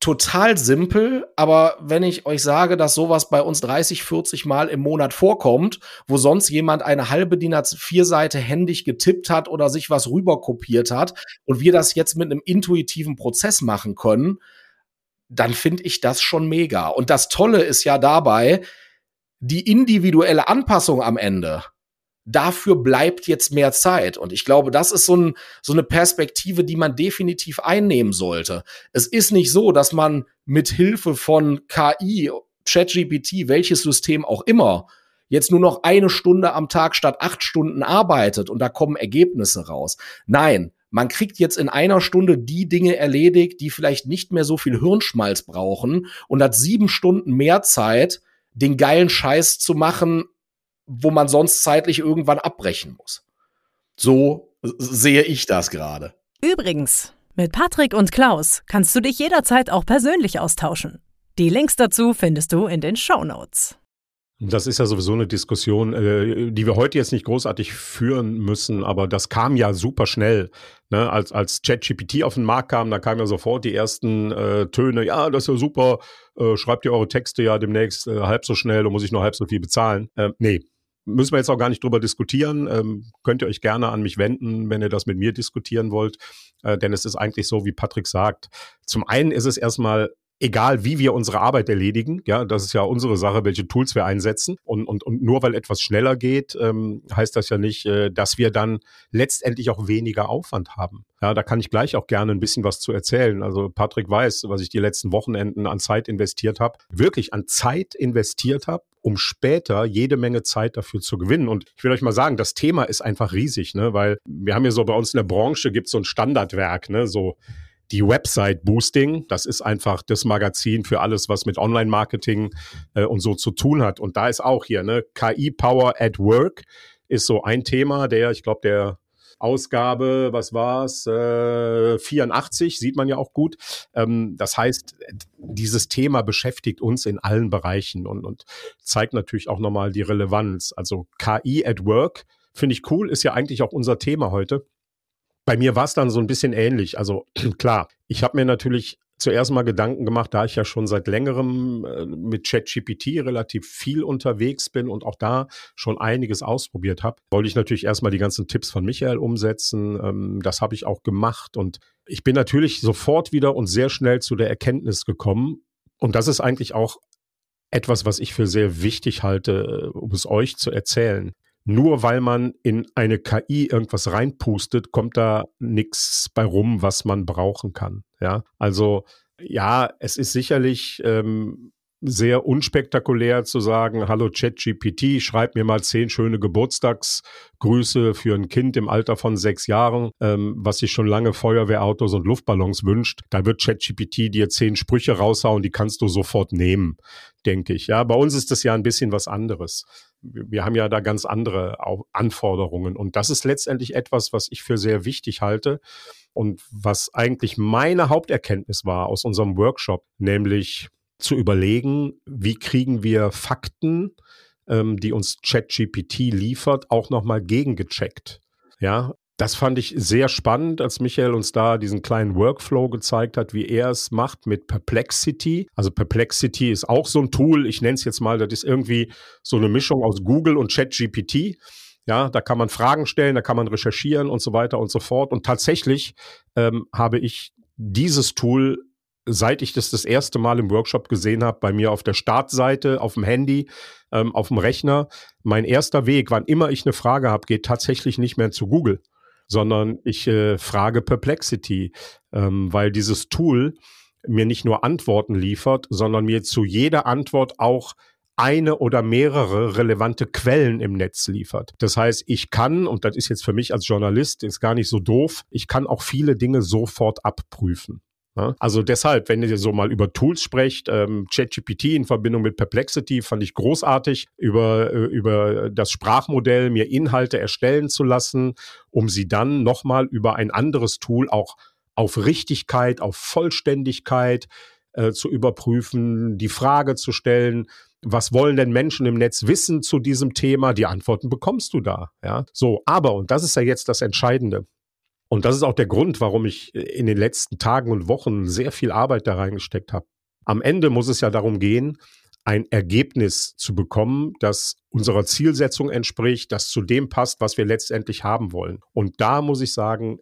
total simpel, aber wenn ich euch sage, dass sowas bei uns dreißig, vierzig Mal im Monat vorkommt, wo sonst jemand eine halbe D I N A vier Seite händisch getippt hat oder sich was rüberkopiert hat und wir das jetzt mit einem intuitiven Prozess machen können, dann finde ich das schon mega. Und das Tolle ist ja dabei, die individuelle Anpassung am Ende, dafür bleibt jetzt mehr Zeit. Und ich glaube, das ist so, ein, so eine Perspektive, die man definitiv einnehmen sollte. Es ist nicht so, dass man mit Hilfe von K I, ChatGPT, welches System auch immer, jetzt nur noch eine Stunde am Tag statt acht Stunden arbeitet und da kommen Ergebnisse raus. Nein, man kriegt jetzt in einer Stunde die Dinge erledigt, die vielleicht nicht mehr so viel Hirnschmalz brauchen und hat sieben Stunden mehr Zeit, den geilen Scheiß zu machen, wo man sonst zeitlich irgendwann abbrechen muss. So sehe ich das gerade. Übrigens, mit Patrick und Klaus kannst du dich jederzeit auch persönlich austauschen. Die Links dazu findest du in den Shownotes. Das ist ja sowieso eine Diskussion, äh, die wir heute jetzt nicht großartig führen müssen, aber das kam ja super schnell. Ne? Als, als ChatGPT auf den Markt kam, da kamen ja sofort die ersten äh, Töne, ja, das ist ja super, äh, schreibt ihr eure Texte ja demnächst äh, halb so schnell und muss ich nur halb so viel bezahlen. Äh, nee, müssen wir jetzt auch gar nicht drüber diskutieren. Ähm, könnt ihr euch gerne an mich wenden, wenn ihr das mit mir diskutieren wollt, äh, denn es ist eigentlich so, wie Patrick sagt. Zum einen ist es erstmal egal, wie wir unsere Arbeit erledigen, ja, das ist ja unsere Sache, welche Tools wir einsetzen. Und, und, und nur weil etwas schneller geht, ähm, heißt das ja nicht, äh, dass wir dann letztendlich auch weniger Aufwand haben. Ja, da kann ich gleich auch gerne ein bisschen was zu erzählen. Also Patrick weiß, was ich die letzten Wochenenden an Zeit investiert habe, wirklich an Zeit investiert habe, um später jede Menge Zeit dafür zu gewinnen. Und ich will euch mal sagen, das Thema ist einfach riesig, ne, weil wir haben ja so bei uns in der Branche gibt's so ein Standardwerk, ne, so die Website Boosting, das ist einfach das Magazin für alles, was mit Online-Marketing äh, und so zu tun hat. Und da ist auch hier, ne, K I-Power at Work ist so ein Thema, der, ich glaube, der Ausgabe, was war's, äh, vierundachtzig, sieht man ja auch gut. Ähm, das heißt, dieses Thema beschäftigt uns in allen Bereichen und, und zeigt natürlich auch nochmal die Relevanz. Also K I at Work, finde ich cool, ist ja eigentlich auch unser Thema heute. Bei mir war es dann so ein bisschen ähnlich. Also klar, ich habe mir natürlich zuerst mal Gedanken gemacht, da ich ja schon seit längerem äh, mit ChatGPT relativ viel unterwegs bin und auch da schon einiges ausprobiert habe, wollte ich natürlich erstmal die ganzen Tipps von Michael umsetzen. Ähm, das habe ich auch gemacht und ich bin natürlich sofort wieder und sehr schnell zu der Erkenntnis gekommen. Und das ist eigentlich auch etwas, was ich für sehr wichtig halte, um es euch zu erzählen. Nur weil man in eine K I irgendwas reinpustet, kommt da nichts bei rum, was man brauchen kann. Ja, also ja, es ist sicherlich ähm, sehr unspektakulär zu sagen, hallo ChatGPT, schreib mir mal zehn schöne Geburtstagsgrüße für ein Kind im Alter von sechs Jahren, ähm, was sich schon lange Feuerwehrautos und Luftballons wünscht. Da wird ChatGPT dir zehn Sprüche raushauen, die kannst du sofort nehmen, denke ich. Ja, bei uns ist das ja ein bisschen was anderes. Wir haben ja da ganz andere Anforderungen. Und das ist letztendlich etwas, was ich für sehr wichtig halte und was eigentlich meine Haupterkenntnis war aus unserem Workshop, nämlich zu überlegen, wie kriegen wir Fakten, ähm, die uns ChatGPT liefert, auch nochmal gegengecheckt. Ja, das fand ich sehr spannend, als Michael uns da diesen kleinen Workflow gezeigt hat, wie er es macht mit Perplexity. Also Perplexity ist auch so ein Tool, ich nenne es jetzt mal, das ist irgendwie so eine Mischung aus Google und ChatGPT. Ja, da kann man Fragen stellen, da kann man recherchieren und so weiter und so fort. Und tatsächlich ähm, habe ich dieses Tool, seit ich das das erste Mal im Workshop gesehen habe, bei mir auf der Startseite, auf dem Handy, ähm, auf dem Rechner, mein erster Weg, wann immer ich eine Frage habe, geht tatsächlich nicht mehr zu Google, sondern ich äh, frage Perplexity, ähm, weil dieses Tool mir nicht nur Antworten liefert, sondern mir zu jeder Antwort auch eine oder mehrere relevante Quellen im Netz liefert. Das heißt, ich kann, und das ist jetzt für mich als Journalist, ist gar nicht so doof, ich kann auch viele Dinge sofort abprüfen. Ja? Also deshalb, wenn ihr so mal über Tools sprecht, ähm, ChatGPT in Verbindung mit Perplexity fand ich großartig, über, äh, über das Sprachmodell mir Inhalte erstellen zu lassen, um sie dann nochmal über ein anderes Tool auch auf Richtigkeit, auf Vollständigkeit äh, zu überprüfen, die Frage zu stellen, was wollen denn Menschen im Netz wissen zu diesem Thema? Die Antworten bekommst du da. Ja, so, aber, und das ist ja jetzt das Entscheidende, Und das ist auch der Grund, warum ich in den letzten Tagen und Wochen sehr viel Arbeit da reingesteckt habe. Am Ende muss es ja darum gehen, ein Ergebnis zu bekommen, das unserer Zielsetzung entspricht, das zu dem passt, was wir letztendlich haben wollen. Und da muss ich sagen,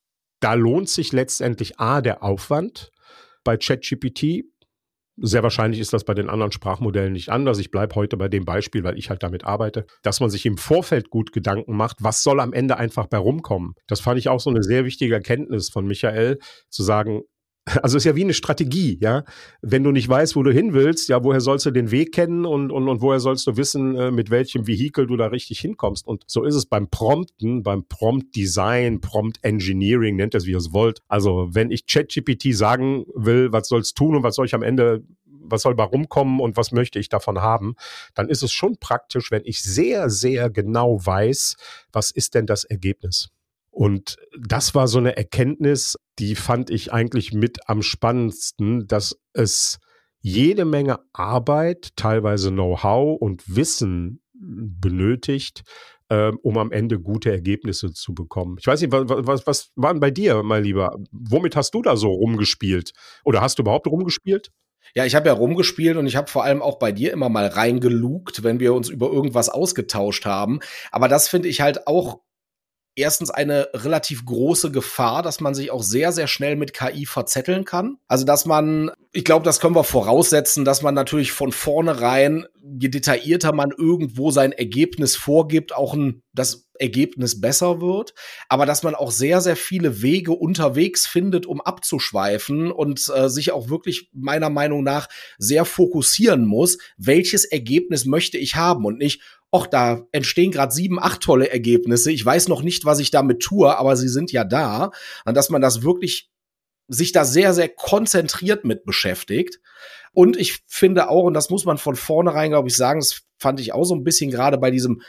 da lohnt sich letztendlich A, der Aufwand bei ChatGPT. Sehr wahrscheinlich ist das bei den anderen Sprachmodellen nicht anders. Ich bleibe heute bei dem Beispiel, weil ich halt damit arbeite, dass man sich im Vorfeld gut Gedanken macht, was soll am Ende einfach bei rumkommen. Das fand ich auch so eine sehr wichtige Erkenntnis von Michael, zu sagen, also es ist ja wie eine Strategie, ja. Wenn du nicht weißt, wo du hin willst, ja, woher sollst du den Weg kennen und, und, und woher sollst du wissen, mit welchem Vehikel du da richtig hinkommst? Und so ist es beim Prompten, beim Prompt-Design, Prompt-Engineering, nennt es wie ihr es wollt. Also wenn ich ChatGPT sagen will, was soll's tun und was soll ich am Ende, was soll bei rumkommen und was möchte ich davon haben, dann ist es schon praktisch, wenn ich sehr, sehr genau weiß, was ist denn das Ergebnis? Und das war so eine Erkenntnis, die fand ich eigentlich mit am spannendsten, dass es jede Menge Arbeit, teilweise Know-how und Wissen benötigt, ähm, um am Ende gute Ergebnisse zu bekommen. Ich weiß nicht, was, was, was war denn bei dir, mein Lieber? Womit hast du da so rumgespielt? Oder hast du überhaupt rumgespielt? Ja, ich habe ja rumgespielt und ich habe vor allem auch bei dir immer mal reingelugt, wenn wir uns über irgendwas ausgetauscht haben. Aber das finde ich halt auch erstens eine relativ große Gefahr, dass man sich auch sehr, sehr schnell mit K I verzetteln kann. Also, dass man, ich glaube, das können wir voraussetzen, dass man natürlich von vornherein, je detaillierter man irgendwo sein Ergebnis vorgibt, auch ein, das Ergebnis besser wird. Aber dass man auch sehr, sehr viele Wege unterwegs findet, um abzuschweifen und äh, sich auch wirklich meiner Meinung nach sehr fokussieren muss, welches Ergebnis möchte ich haben und nicht, ach, da entstehen gerade sieben, acht tolle Ergebnisse. Ich weiß noch nicht, was ich damit tue, aber sie sind ja da. Und dass man das wirklich sich da sehr, sehr konzentriert mit beschäftigt. Und ich finde auch, und das muss man von vornherein, glaube ich, sagen, das fand ich auch so ein bisschen gerade bei diesem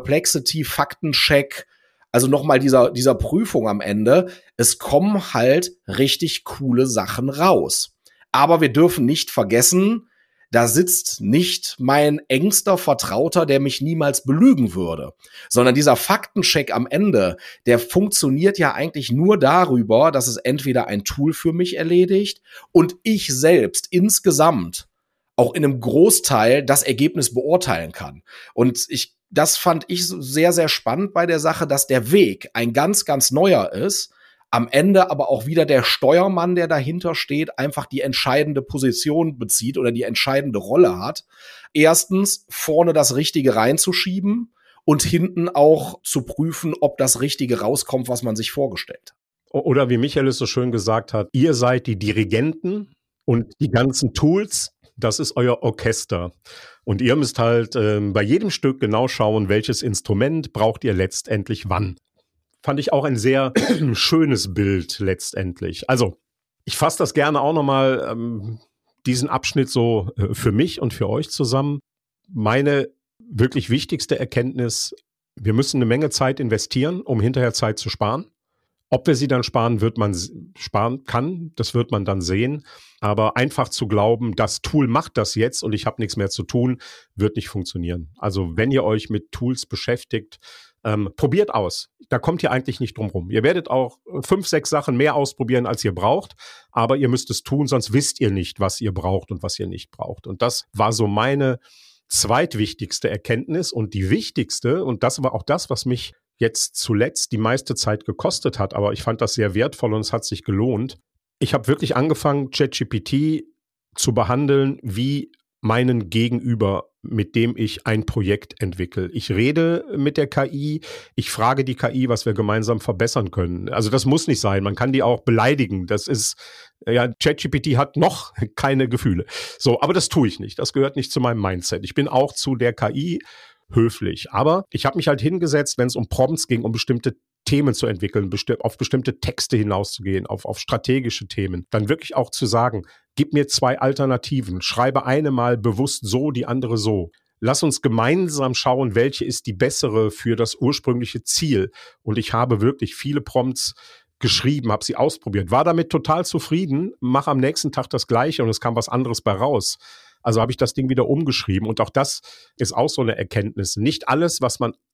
Perplexity-Faktencheck, also nochmal dieser, dieser Prüfung am Ende, es kommen halt richtig coole Sachen raus. Aber wir dürfen nicht vergessen, da sitzt nicht mein engster Vertrauter, der mich niemals belügen würde, sondern dieser Faktencheck am Ende, der funktioniert ja eigentlich nur darüber, dass es entweder ein Tool für mich erledigt und ich selbst insgesamt auch in einem Großteil das Ergebnis beurteilen kann. Und ich, das fand ich sehr, sehr spannend bei der Sache, dass der Weg ein ganz, ganz neuer ist, am Ende aber auch wieder der Steuermann, der dahinter steht, einfach die entscheidende Position bezieht oder die entscheidende Rolle hat. Erstens, vorne das Richtige reinzuschieben und hinten auch zu prüfen, ob das Richtige rauskommt, was man sich vorgestellt hat. Oder wie Michael es so schön gesagt hat, ihr seid die Dirigenten und die ganzen Tools, das ist euer Orchester. Und ihr müsst halt äh, bei jedem Stück genau schauen, welches Instrument braucht ihr letztendlich wann. Fand ich auch ein sehr schönes Bild letztendlich. Also ich fasse das gerne auch nochmal, ähm, diesen Abschnitt so äh, für mich und für euch zusammen. Meine wirklich wichtigste Erkenntnis, wir müssen eine Menge Zeit investieren, um hinterher Zeit zu sparen. Ob wir sie dann sparen, wird man sparen kann, das wird man dann sehen. Aber einfach zu glauben, das Tool macht das jetzt und ich habe nichts mehr zu tun, wird nicht funktionieren. Also wenn ihr euch mit Tools beschäftigt, ähm, probiert aus. Da kommt ihr eigentlich nicht drum rum. Ihr werdet auch fünf, sechs Sachen mehr ausprobieren, als ihr braucht. Aber ihr müsst es tun, sonst wisst ihr nicht, was ihr braucht und was ihr nicht braucht. Und das war so meine zweitwichtigste Erkenntnis und die wichtigste. Und das war auch das, was mich jetzt zuletzt die meiste Zeit gekostet hat, aber ich fand das sehr wertvoll und es hat sich gelohnt. Ich habe wirklich angefangen, ChatGPT zu behandeln wie meinen Gegenüber, mit dem ich ein Projekt entwickle. Ich rede mit der K I, ich frage die K I, was wir gemeinsam verbessern können. Also das muss nicht sein, man kann die auch beleidigen. Das ist, ja, ChatGPT hat noch keine Gefühle. So, aber das tue ich nicht. Das gehört nicht zu meinem Mindset. Ich bin auch zu der K I höflich. Aber ich habe mich halt hingesetzt, wenn es um Prompts ging, um bestimmte Themen zu entwickeln, besti- auf bestimmte Texte hinauszugehen, auf, auf strategische Themen, dann wirklich auch zu sagen, gib mir zwei Alternativen, schreibe eine mal bewusst so, die andere so. Lass uns gemeinsam schauen, welche ist die bessere für das ursprüngliche Ziel. Und ich habe wirklich viele Prompts geschrieben, habe sie ausprobiert, war damit total zufrieden, mache am nächsten Tag das Gleiche und es kam was anderes bei raus. Also habe ich das Ding wieder umgeschrieben und auch das ist auch so eine Erkenntnis. Nicht alles, was man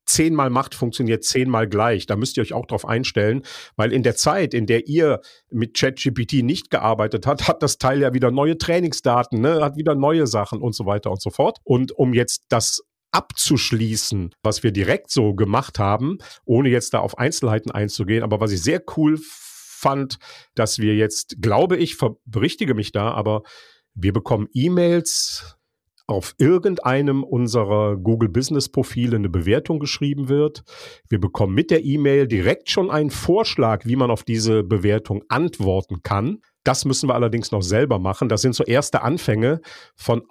zehnmal macht, funktioniert zehnmal gleich. Da müsst ihr euch auch drauf einstellen, weil in der Zeit, in der ihr mit ChatGPT nicht gearbeitet habt, hat das Teil ja wieder neue Trainingsdaten, ne, hat wieder neue Sachen und so weiter und so fort. Und um jetzt das abzuschließen, was wir direkt so gemacht haben, ohne jetzt da auf Einzelheiten einzugehen, aber was ich sehr cool fand, dass wir jetzt, glaube ich, berichtige mich da, aber wir bekommen E-Mails, auf irgendeinem unserer Google-Business-Profile eine Bewertung geschrieben wird. Wir bekommen mit der E-Mail direkt schon einen Vorschlag, wie man auf diese Bewertung antworten kann. Das müssen wir allerdings noch selber machen. Das sind so erste Anfänge von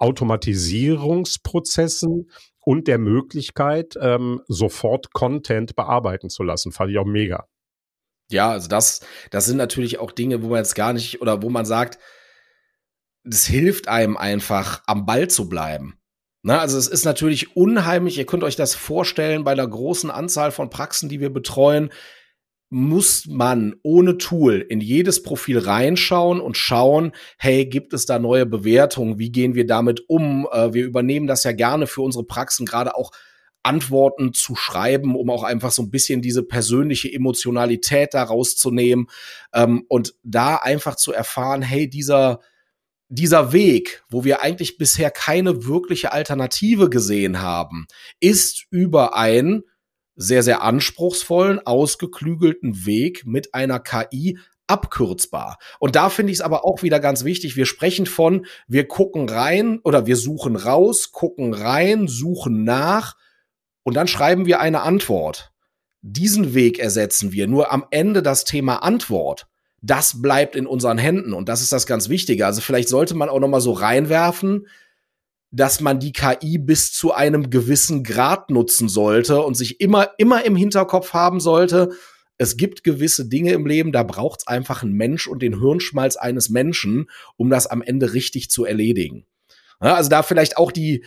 Automatisierungsprozessen und der Möglichkeit, ähm, sofort Content bearbeiten zu lassen. Fand ich auch mega. Ja, also das, das sind natürlich auch Dinge, wo man jetzt gar nicht, oder wo man sagt, das hilft einem einfach, am Ball zu bleiben. Na, also es ist natürlich unheimlich, ihr könnt euch das vorstellen, bei einer großen Anzahl von Praxen, die wir betreuen, muss man ohne Tool in jedes Profil reinschauen und schauen, hey, gibt es da neue Bewertungen? Wie gehen wir damit um? Äh, wir übernehmen das ja gerne für unsere Praxen, gerade auch Antworten zu schreiben, um auch einfach so ein bisschen diese persönliche Emotionalität da rauszunehmen, ähm, und da einfach zu erfahren, hey, dieser Dieser Weg, wo wir eigentlich bisher keine wirkliche Alternative gesehen haben, ist über einen sehr, sehr anspruchsvollen, ausgeklügelten Weg mit einer K I abkürzbar. Und da finde ich es aber auch wieder ganz wichtig, wir sprechen von, wir gucken rein oder wir suchen raus, gucken rein, suchen nach und dann schreiben wir eine Antwort. Diesen Weg ersetzen wir. Nur am Ende das Thema Antwort, das bleibt in unseren Händen und das ist das ganz Wichtige. Also vielleicht sollte man auch noch mal so reinwerfen, dass man die K I bis zu einem gewissen Grad nutzen sollte und sich immer, immer im Hinterkopf haben sollte, es gibt gewisse Dinge im Leben, da braucht es einfach einen Mensch und den Hirnschmalz eines Menschen, um das am Ende richtig zu erledigen. Ja, also da vielleicht auch die,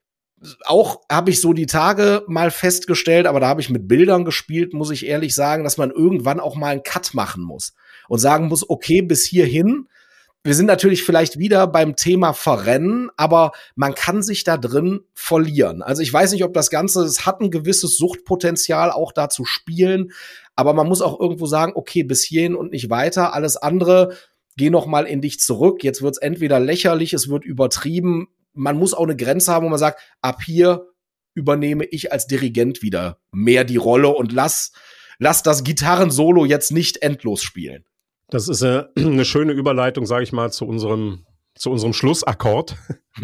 auch habe ich so die Tage mal festgestellt, aber da habe ich mit Bildern gespielt, muss ich ehrlich sagen, dass man irgendwann auch mal einen Cut machen muss und sagen muss, okay, bis hierhin. Wir sind natürlich vielleicht wieder beim Thema Verrennen, aber man kann sich da drin verlieren. Also ich weiß nicht, ob das Ganze, es hat ein gewisses Suchtpotenzial, auch da zu spielen, aber man muss auch irgendwo sagen, okay, bis hierhin und nicht weiter. Alles andere, geh noch mal in dich zurück. Jetzt wird's entweder lächerlich, es wird übertrieben. Man muss auch eine Grenze haben, wo man sagt, ab hier übernehme ich als Dirigent wieder mehr die Rolle und lass, lass das Gitarrensolo jetzt nicht endlos spielen. Das ist äh, eine schöne Überleitung, sage ich mal, zu unserem, zu unserem Schlussakkord.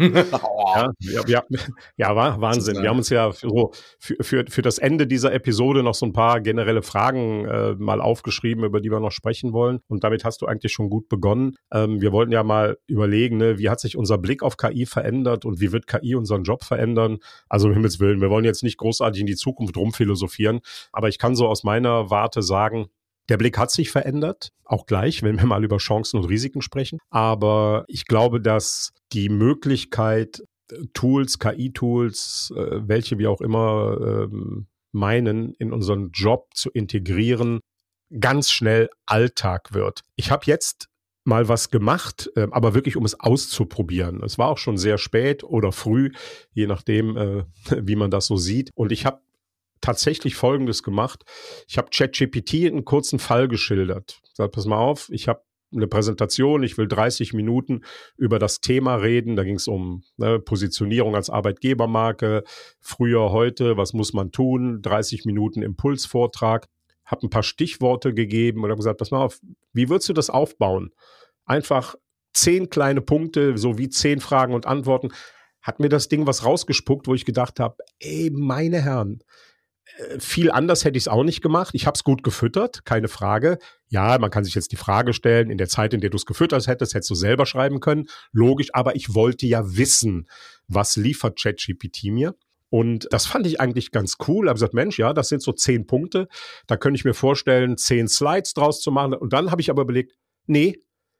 ja, ja, ja, ja, war Wahnsinn. Wir haben uns ja so für, für, für das Ende dieser Episode noch so ein paar generelle Fragen äh, mal aufgeschrieben, über die wir noch sprechen wollen. Und damit hast du eigentlich schon gut begonnen. Ähm, wir wollten ja mal überlegen, ne, wie hat sich unser Blick auf K I verändert und wie wird K I unseren Job verändern? Also um Himmels Willen, wir wollen jetzt nicht großartig in die Zukunft rumphilosophieren, aber ich kann so aus meiner Warte sagen, der Blick hat sich verändert, auch gleich, wenn wir mal über Chancen und Risiken sprechen. Aber ich glaube, dass die Möglichkeit, Tools, K I-Tools, äh, welche wir auch immer ähm, meinen, in unseren Job zu integrieren, ganz schnell Alltag wird. Ich habe jetzt mal was gemacht, äh, aber wirklich, um es auszuprobieren. Es war auch schon sehr spät oder früh, je nachdem, äh, wie man das so sieht. Und ich habe tatsächlich Folgendes gemacht. Ich habe ChatGPT einen kurzen Fall geschildert. Sag, pass mal auf, ich habe eine Präsentation, ich will dreißig Minuten über das Thema reden. Da ging es um ne, Positionierung als Arbeitgebermarke, früher, heute, was muss man tun, dreißig Minuten Impulsvortrag. Habe ein paar Stichworte gegeben und habe gesagt, pass mal auf, wie würdest du das aufbauen? Einfach zehn kleine Punkte, so wie zehn Fragen und Antworten. Hat mir das Ding was rausgespuckt, wo ich gedacht habe, ey, meine Herren, viel anders hätte ich es auch nicht gemacht. Ich habe es gut gefüttert, keine Frage. Ja, man kann sich jetzt die Frage stellen, in der Zeit, in der du es gefüttert hättest, hättest du selber schreiben können. Logisch, aber ich wollte ja wissen, was liefert ChatGPT mir. Und das fand ich eigentlich ganz cool. Ich habe gesagt, Mensch, ja, das sind so zehn Punkte. Da könnte ich mir vorstellen, zehn Slides draus zu machen. Und dann habe ich aber überlegt, nee,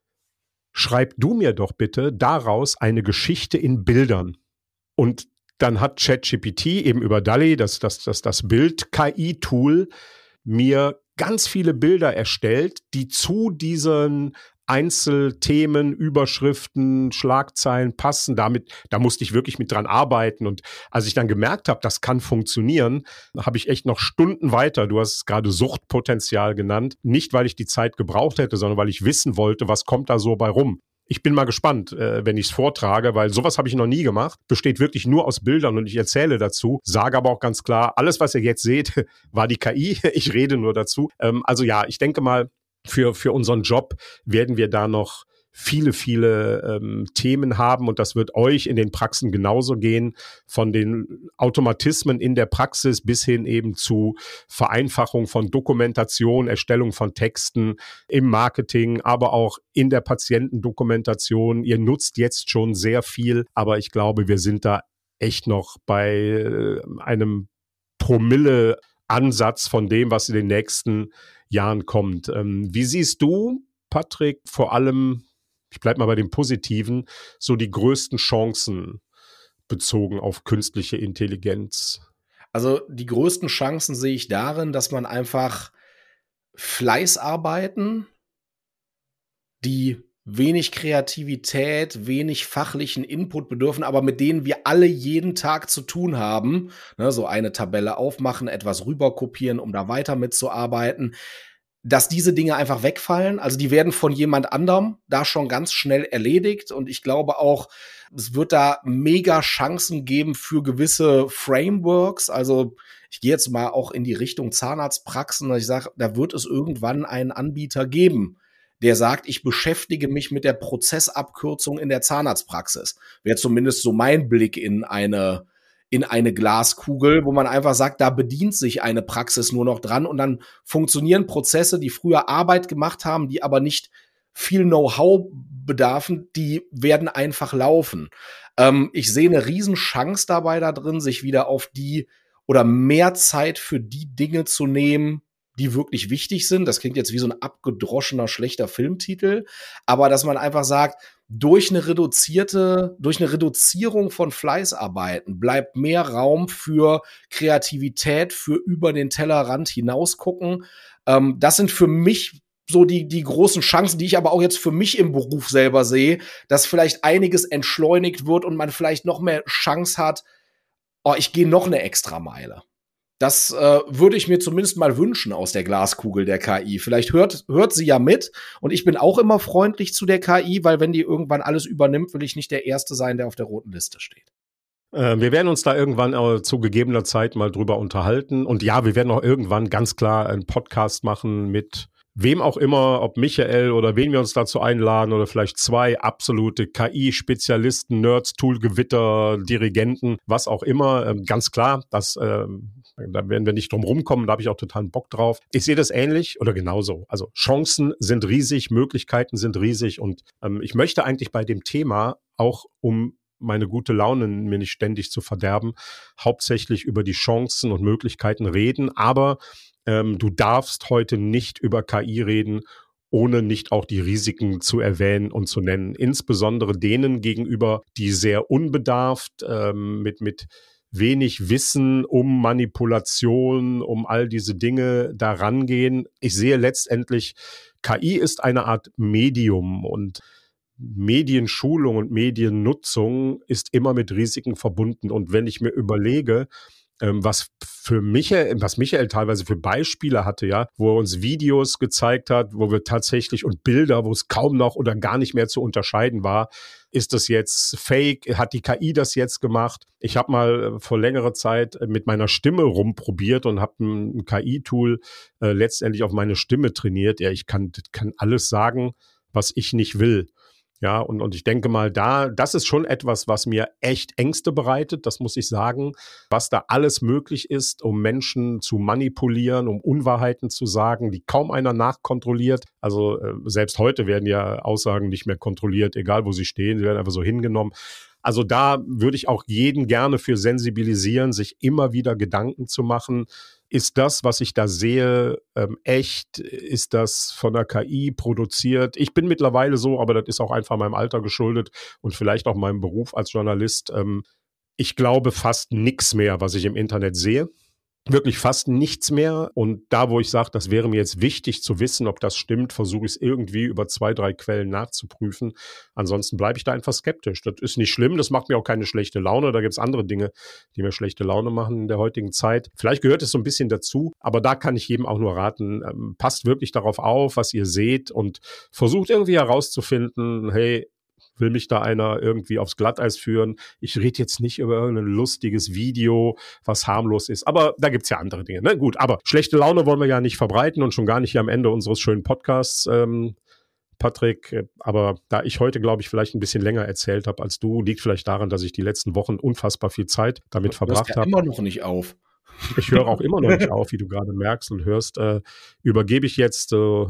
schreib du mir doch bitte daraus eine Geschichte in Bildern. Und dann hat ChatGPT eben über DALL-E, das, das, das, das Bild-K I-Tool, mir ganz viele Bilder erstellt, die zu diesen Einzelthemen, Überschriften, Schlagzeilen passen. Damit, da musste ich wirklich mit dran arbeiten. Und als ich dann gemerkt habe, das kann funktionieren, habe ich echt noch Stunden weiter, du hast es gerade Suchtpotenzial genannt, nicht weil ich die Zeit gebraucht hätte, sondern weil ich wissen wollte, was kommt da so bei rum. Ich bin mal gespannt, äh, wenn ich es vortrage, weil sowas habe ich noch nie gemacht. Besteht wirklich nur aus Bildern und ich erzähle dazu, sage aber auch ganz klar, alles, was ihr jetzt seht, war die K I. Ich rede nur dazu. Ähm, also ja, ich denke mal, für, für unseren Job werden wir da noch viele, viele ähm, Themen haben und das wird euch in den Praxen genauso gehen, von den Automatismen in der Praxis bis hin eben zu Vereinfachung von Dokumentation, Erstellung von Texten im Marketing, aber auch in der Patientendokumentation. Ihr nutzt jetzt schon sehr viel, aber ich glaube, wir sind da echt noch bei äh, einem Promille Ansatz von dem, was in den nächsten Jahren kommt. Ähm, wie siehst du, Patrick, vor allem, ich bleibe mal bei dem Positiven, so die größten Chancen bezogen auf künstliche Intelligenz? Also die größten Chancen sehe ich darin, dass man einfach Fleißarbeiten, die wenig Kreativität, wenig fachlichen Input bedürfen, aber mit denen wir alle jeden Tag zu tun haben, ne, so eine Tabelle aufmachen, etwas rüberkopieren, um da weiter mitzuarbeiten, dass diese Dinge einfach wegfallen. Also die werden von jemand anderem da schon ganz schnell erledigt und ich glaube auch, es wird da mega Chancen geben für gewisse Frameworks. Also ich gehe jetzt mal auch in die Richtung Zahnarztpraxen und ich sage, da wird es irgendwann einen Anbieter geben, der sagt, ich beschäftige mich mit der Prozessabkürzung in der Zahnarztpraxis. Wäre zumindest so mein Blick in eine in eine Glaskugel, wo man einfach sagt, da bedient sich eine Praxis nur noch dran und dann funktionieren Prozesse, die früher Arbeit gemacht haben, die aber nicht viel Know-how bedarfen, die werden einfach laufen. Ähm, ich sehe eine Riesenchance dabei da drin, sich wieder auf die oder mehr Zeit für die Dinge zu nehmen, die wirklich wichtig sind. Das klingt jetzt wie so ein abgedroschener, schlechter Filmtitel, aber dass man einfach sagt, durch eine reduzierte, durch eine Reduzierung von Fleißarbeiten bleibt mehr Raum für Kreativität, für über den Tellerrand hinausgucken. Ähm, das sind für mich so die, die großen Chancen, die ich aber auch jetzt für mich im Beruf selber sehe, dass vielleicht einiges entschleunigt wird und man vielleicht noch mehr Chance hat, oh, ich gehe noch eine extra Meile. Das äh, würde ich mir zumindest mal wünschen aus der Glaskugel der K I. Vielleicht hört, hört sie ja mit. Und ich bin auch immer freundlich zu der K I, weil wenn die irgendwann alles übernimmt, will ich nicht der Erste sein, der auf der roten Liste steht. Äh, wir werden uns da irgendwann äh, zu gegebener Zeit mal drüber unterhalten. Und ja, wir werden auch irgendwann ganz klar einen Podcast machen mit wem auch immer, ob Michael oder wen wir uns dazu einladen oder vielleicht zwei absolute K I-Spezialisten, Nerds, Toolgewitter, Dirigenten, was auch immer. Ähm, ganz klar, das ähm, da werden wir nicht drum rumkommen, da habe ich auch totalen Bock drauf. Ich sehe das ähnlich oder genauso. Also Chancen sind riesig, Möglichkeiten sind riesig und ähm, ich möchte eigentlich bei dem Thema auch, um meine gute Laune mir nicht ständig zu verderben, hauptsächlich über die Chancen und Möglichkeiten reden, aber ähm, du darfst heute nicht über K I reden, ohne nicht auch die Risiken zu erwähnen und zu nennen. Insbesondere denen gegenüber, die sehr unbedarft ähm, mit, mit wenig Wissen um Manipulation, um all diese Dinge da rangehen. Ich sehe letztendlich, K I ist eine Art Medium und Medienschulung und Mediennutzung ist immer mit Risiken verbunden. Und wenn ich mir überlege, was für Michael, was Michael teilweise für Beispiele hatte, ja, wo er uns Videos gezeigt hat, wo wir tatsächlich und Bilder, wo es kaum noch oder gar nicht mehr zu unterscheiden war, ist das jetzt fake? Hat die K I das jetzt gemacht? Ich habe mal vor längerer Zeit mit meiner Stimme rumprobiert und habe ein K I-Tool äh, letztendlich auf meine Stimme trainiert. Ja, ich kann, kann alles sagen, was ich nicht will. Ja, und, und ich denke mal, da, das ist schon etwas, was mir echt Ängste bereitet, das muss ich sagen, was da alles möglich ist, um Menschen zu manipulieren, um Unwahrheiten zu sagen, die kaum einer nachkontrolliert. Also äh, selbst heute werden ja Aussagen nicht mehr kontrolliert, egal wo sie stehen, sie werden einfach so hingenommen. Also da würde ich auch jeden gerne für sensibilisieren, sich immer wieder Gedanken zu machen. Ist das, was ich da sehe, ähm, echt? Ist das von der K I produziert? Ich bin mittlerweile so, aber das ist auch einfach meinem Alter geschuldet und vielleicht auch meinem Beruf als Journalist. Ähm, ich glaube fast nichts mehr, was ich im Internet sehe. wirklich fast nichts mehr. Und da, wo ich sage, das wäre mir jetzt wichtig zu wissen, ob das stimmt, versuche ich es irgendwie über zwei, drei Quellen nachzuprüfen. Ansonsten bleibe ich da einfach skeptisch. Das ist nicht schlimm, das macht mir auch keine schlechte Laune. Da gibt es andere Dinge, die mir schlechte Laune machen in der heutigen Zeit. Vielleicht gehört es so ein bisschen dazu, aber da kann ich jedem auch nur raten, ähm, passt wirklich darauf auf, was ihr seht und versucht irgendwie herauszufinden, hey, will mich da einer irgendwie aufs Glatteis führen? Ich rede jetzt nicht über irgendein lustiges Video, was harmlos ist. Aber da gibt's ja andere Dinge. Ne? Gut, aber schlechte Laune wollen wir ja nicht verbreiten und schon gar nicht hier am Ende unseres schönen Podcasts, ähm, Patrick. Aber da ich heute, glaube ich, vielleicht ein bisschen länger erzählt habe als du, liegt vielleicht daran, dass ich die letzten Wochen unfassbar viel Zeit damit verbracht habe. Du hörst ja immer noch nicht auf. Ich höre auch immer noch nicht auf, wie du gerade merkst und hörst. Äh, übergebe ich jetzt äh,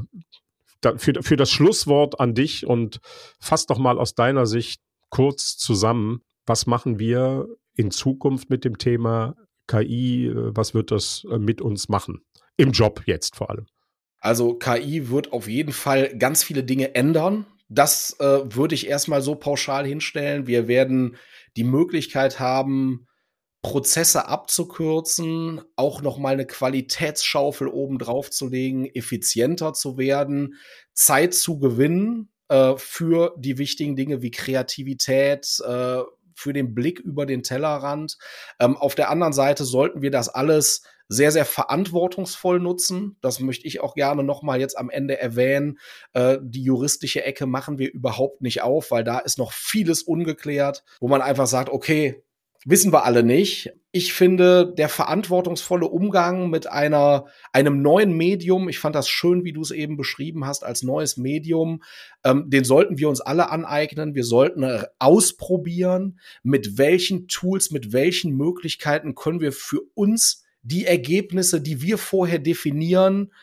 Für, für das Schlusswort an dich und fass doch mal aus deiner Sicht kurz zusammen, was machen wir in Zukunft mit dem Thema K I, was wird das mit uns machen? Im Job jetzt vor allem. Also K I wird auf jeden Fall ganz viele Dinge ändern. Das äh, würde ich erstmal so pauschal hinstellen. Wir werden die Möglichkeit haben, Prozesse abzukürzen, auch noch mal eine Qualitätsschaufel oben drauf zu legen, effizienter zu werden, Zeit zu gewinnen äh, für die wichtigen Dinge wie Kreativität, äh, für den Blick über den Tellerrand. Ähm, auf der anderen Seite sollten wir das alles sehr, sehr verantwortungsvoll nutzen. Das möchte ich auch gerne noch mal jetzt am Ende erwähnen. Äh, die juristische Ecke machen wir überhaupt nicht auf, weil da ist noch vieles ungeklärt, wo man einfach sagt, okay, wissen wir alle nicht. Ich finde, der verantwortungsvolle Umgang mit einer, einem neuen Medium, ich fand das schön, wie du es eben beschrieben hast, als neues Medium, ähm, den sollten wir uns alle aneignen. Wir sollten ausprobieren, mit welchen Tools, mit welchen Möglichkeiten können wir für uns die Ergebnisse, die wir vorher definieren,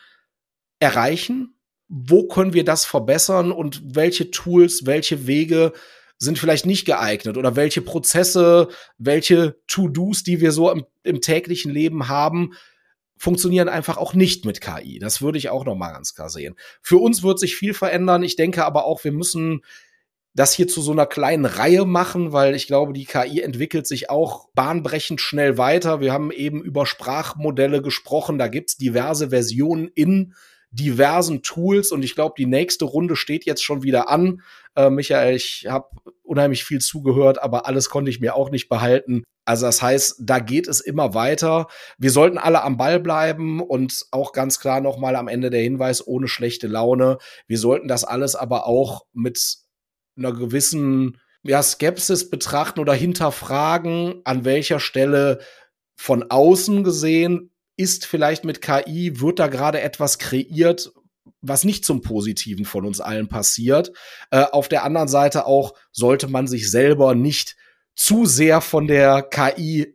erreichen. Wo können wir das verbessern und welche Tools, welche Wege sind vielleicht nicht geeignet oder welche Prozesse, welche To-Dos, die wir so im, im täglichen Leben haben, funktionieren einfach auch nicht mit K I. Das würde ich auch noch mal ganz klar sehen. Für uns wird sich viel verändern. Ich denke aber auch, wir müssen das hier zu so einer kleinen Reihe machen, weil ich glaube, die K I entwickelt sich auch bahnbrechend schnell weiter. Wir haben eben über Sprachmodelle gesprochen. Da gibt's diverse Versionen in diversen Tools und ich glaube, die nächste Runde steht jetzt schon wieder an. Äh, Michael, ich habe unheimlich viel zugehört, aber alles konnte ich mir auch nicht behalten. Also das heißt, da geht es immer weiter. Wir sollten alle am Ball bleiben und auch ganz klar nochmal am Ende der Hinweis, ohne schlechte Laune. Wir sollten das alles aber auch mit einer gewissen ja, Skepsis betrachten oder hinterfragen, an welcher Stelle von außen gesehen ist vielleicht mit K I, wird da gerade etwas kreiert, was nicht zum Positiven von uns allen passiert. Äh, auf der anderen Seite auch sollte man sich selber nicht zu sehr von der K I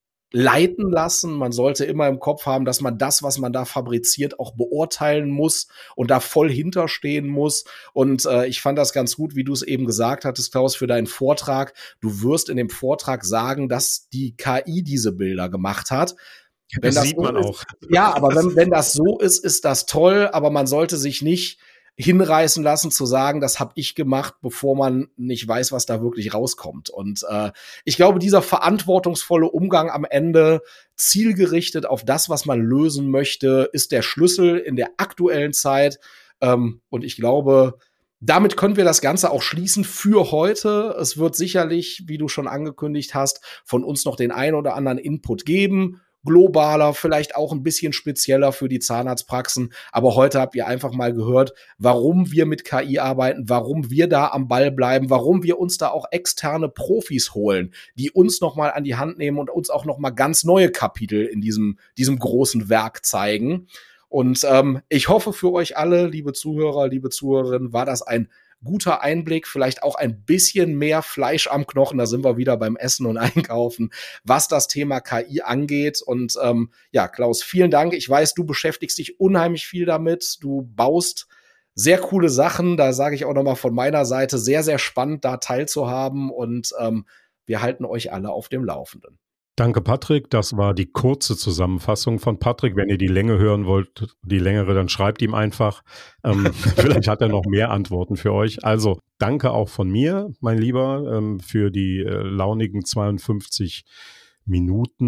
leiten lassen. Man sollte immer im Kopf haben, dass man das, was man da fabriziert, auch beurteilen muss und da voll hinterstehen muss. Und äh, ich fand das ganz gut, wie du es eben gesagt hattest, Klaus, für deinen Vortrag. Du wirst in dem Vortrag sagen, dass die K I diese Bilder gemacht hat. Wenn das, das sieht so man ist, auch. Ja, aber wenn, wenn das so ist, ist das toll, aber man sollte sich nicht hinreißen lassen zu sagen, das habe ich gemacht, bevor man nicht weiß, was da wirklich rauskommt. Und äh, ich glaube, dieser verantwortungsvolle Umgang am Ende, zielgerichtet auf das, was man lösen möchte, ist der Schlüssel in der aktuellen Zeit. Ähm, und ich glaube, damit können wir das Ganze auch schließen für heute. Es wird sicherlich, wie du schon angekündigt hast, von uns noch den einen oder anderen Input geben. Globaler, vielleicht auch ein bisschen spezieller für die Zahnarztpraxen. Aber heute habt ihr einfach mal gehört, warum wir mit K I arbeiten, warum wir da am Ball bleiben, warum wir uns da auch externe Profis holen, die uns noch mal an die Hand nehmen und uns auch noch mal ganz neue Kapitel in diesem, diesem großen Werk zeigen. Und ähm, ich hoffe für euch alle, liebe Zuhörer, liebe Zuhörerinnen, war das ein guter Einblick, vielleicht auch ein bisschen mehr Fleisch am Knochen, da sind wir wieder beim Essen und Einkaufen, was das Thema K I angeht. Und ähm, ja, Klaus, vielen Dank. Ich weiß, du beschäftigst dich unheimlich viel damit. Du baust sehr coole Sachen. Da sage ich auch nochmal von meiner Seite, sehr, sehr spannend, da teilzuhaben. Und ähm, wir halten euch alle auf dem Laufenden. Danke, Patrick. Das war die kurze Zusammenfassung von Patrick. Wenn ihr die Länge hören wollt, die längere, dann schreibt ihm einfach. Ähm, vielleicht hat er noch mehr Antworten für euch. Also danke auch von mir, mein Lieber, ähm, für die äh, launigen zweiundfünfzig Minuten.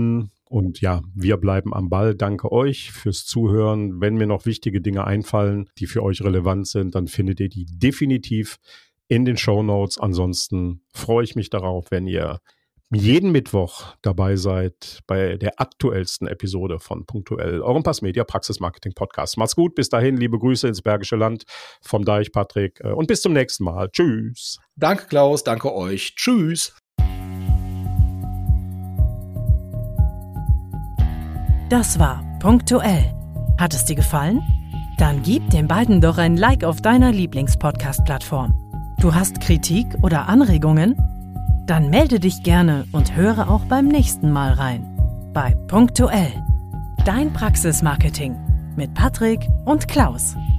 Und ja, wir bleiben am Ball. Danke euch fürs Zuhören. Wenn mir noch wichtige Dinge einfallen, die für euch relevant sind, dann findet ihr die definitiv in den Shownotes. Ansonsten freue ich mich darauf, wenn ihr jeden Mittwoch dabei seid bei der aktuellsten Episode von Punktuell, eurem Passmedia Praxis Marketing Podcast. Macht's gut, bis dahin, liebe Grüße ins Bergische Land vom Deich, Patrick, und bis zum nächsten Mal. Tschüss. Danke, Klaus, danke euch. Tschüss. Das war Punktuell. Hat es dir gefallen? Dann gib den beiden doch ein Like auf deiner Lieblings-Podcast-Plattform. Du hast Kritik oder Anregungen? Dann melde dich gerne und höre auch beim nächsten Mal rein. Bei Punktuell. Dein Praxismarketing mit Patrick und Klaus.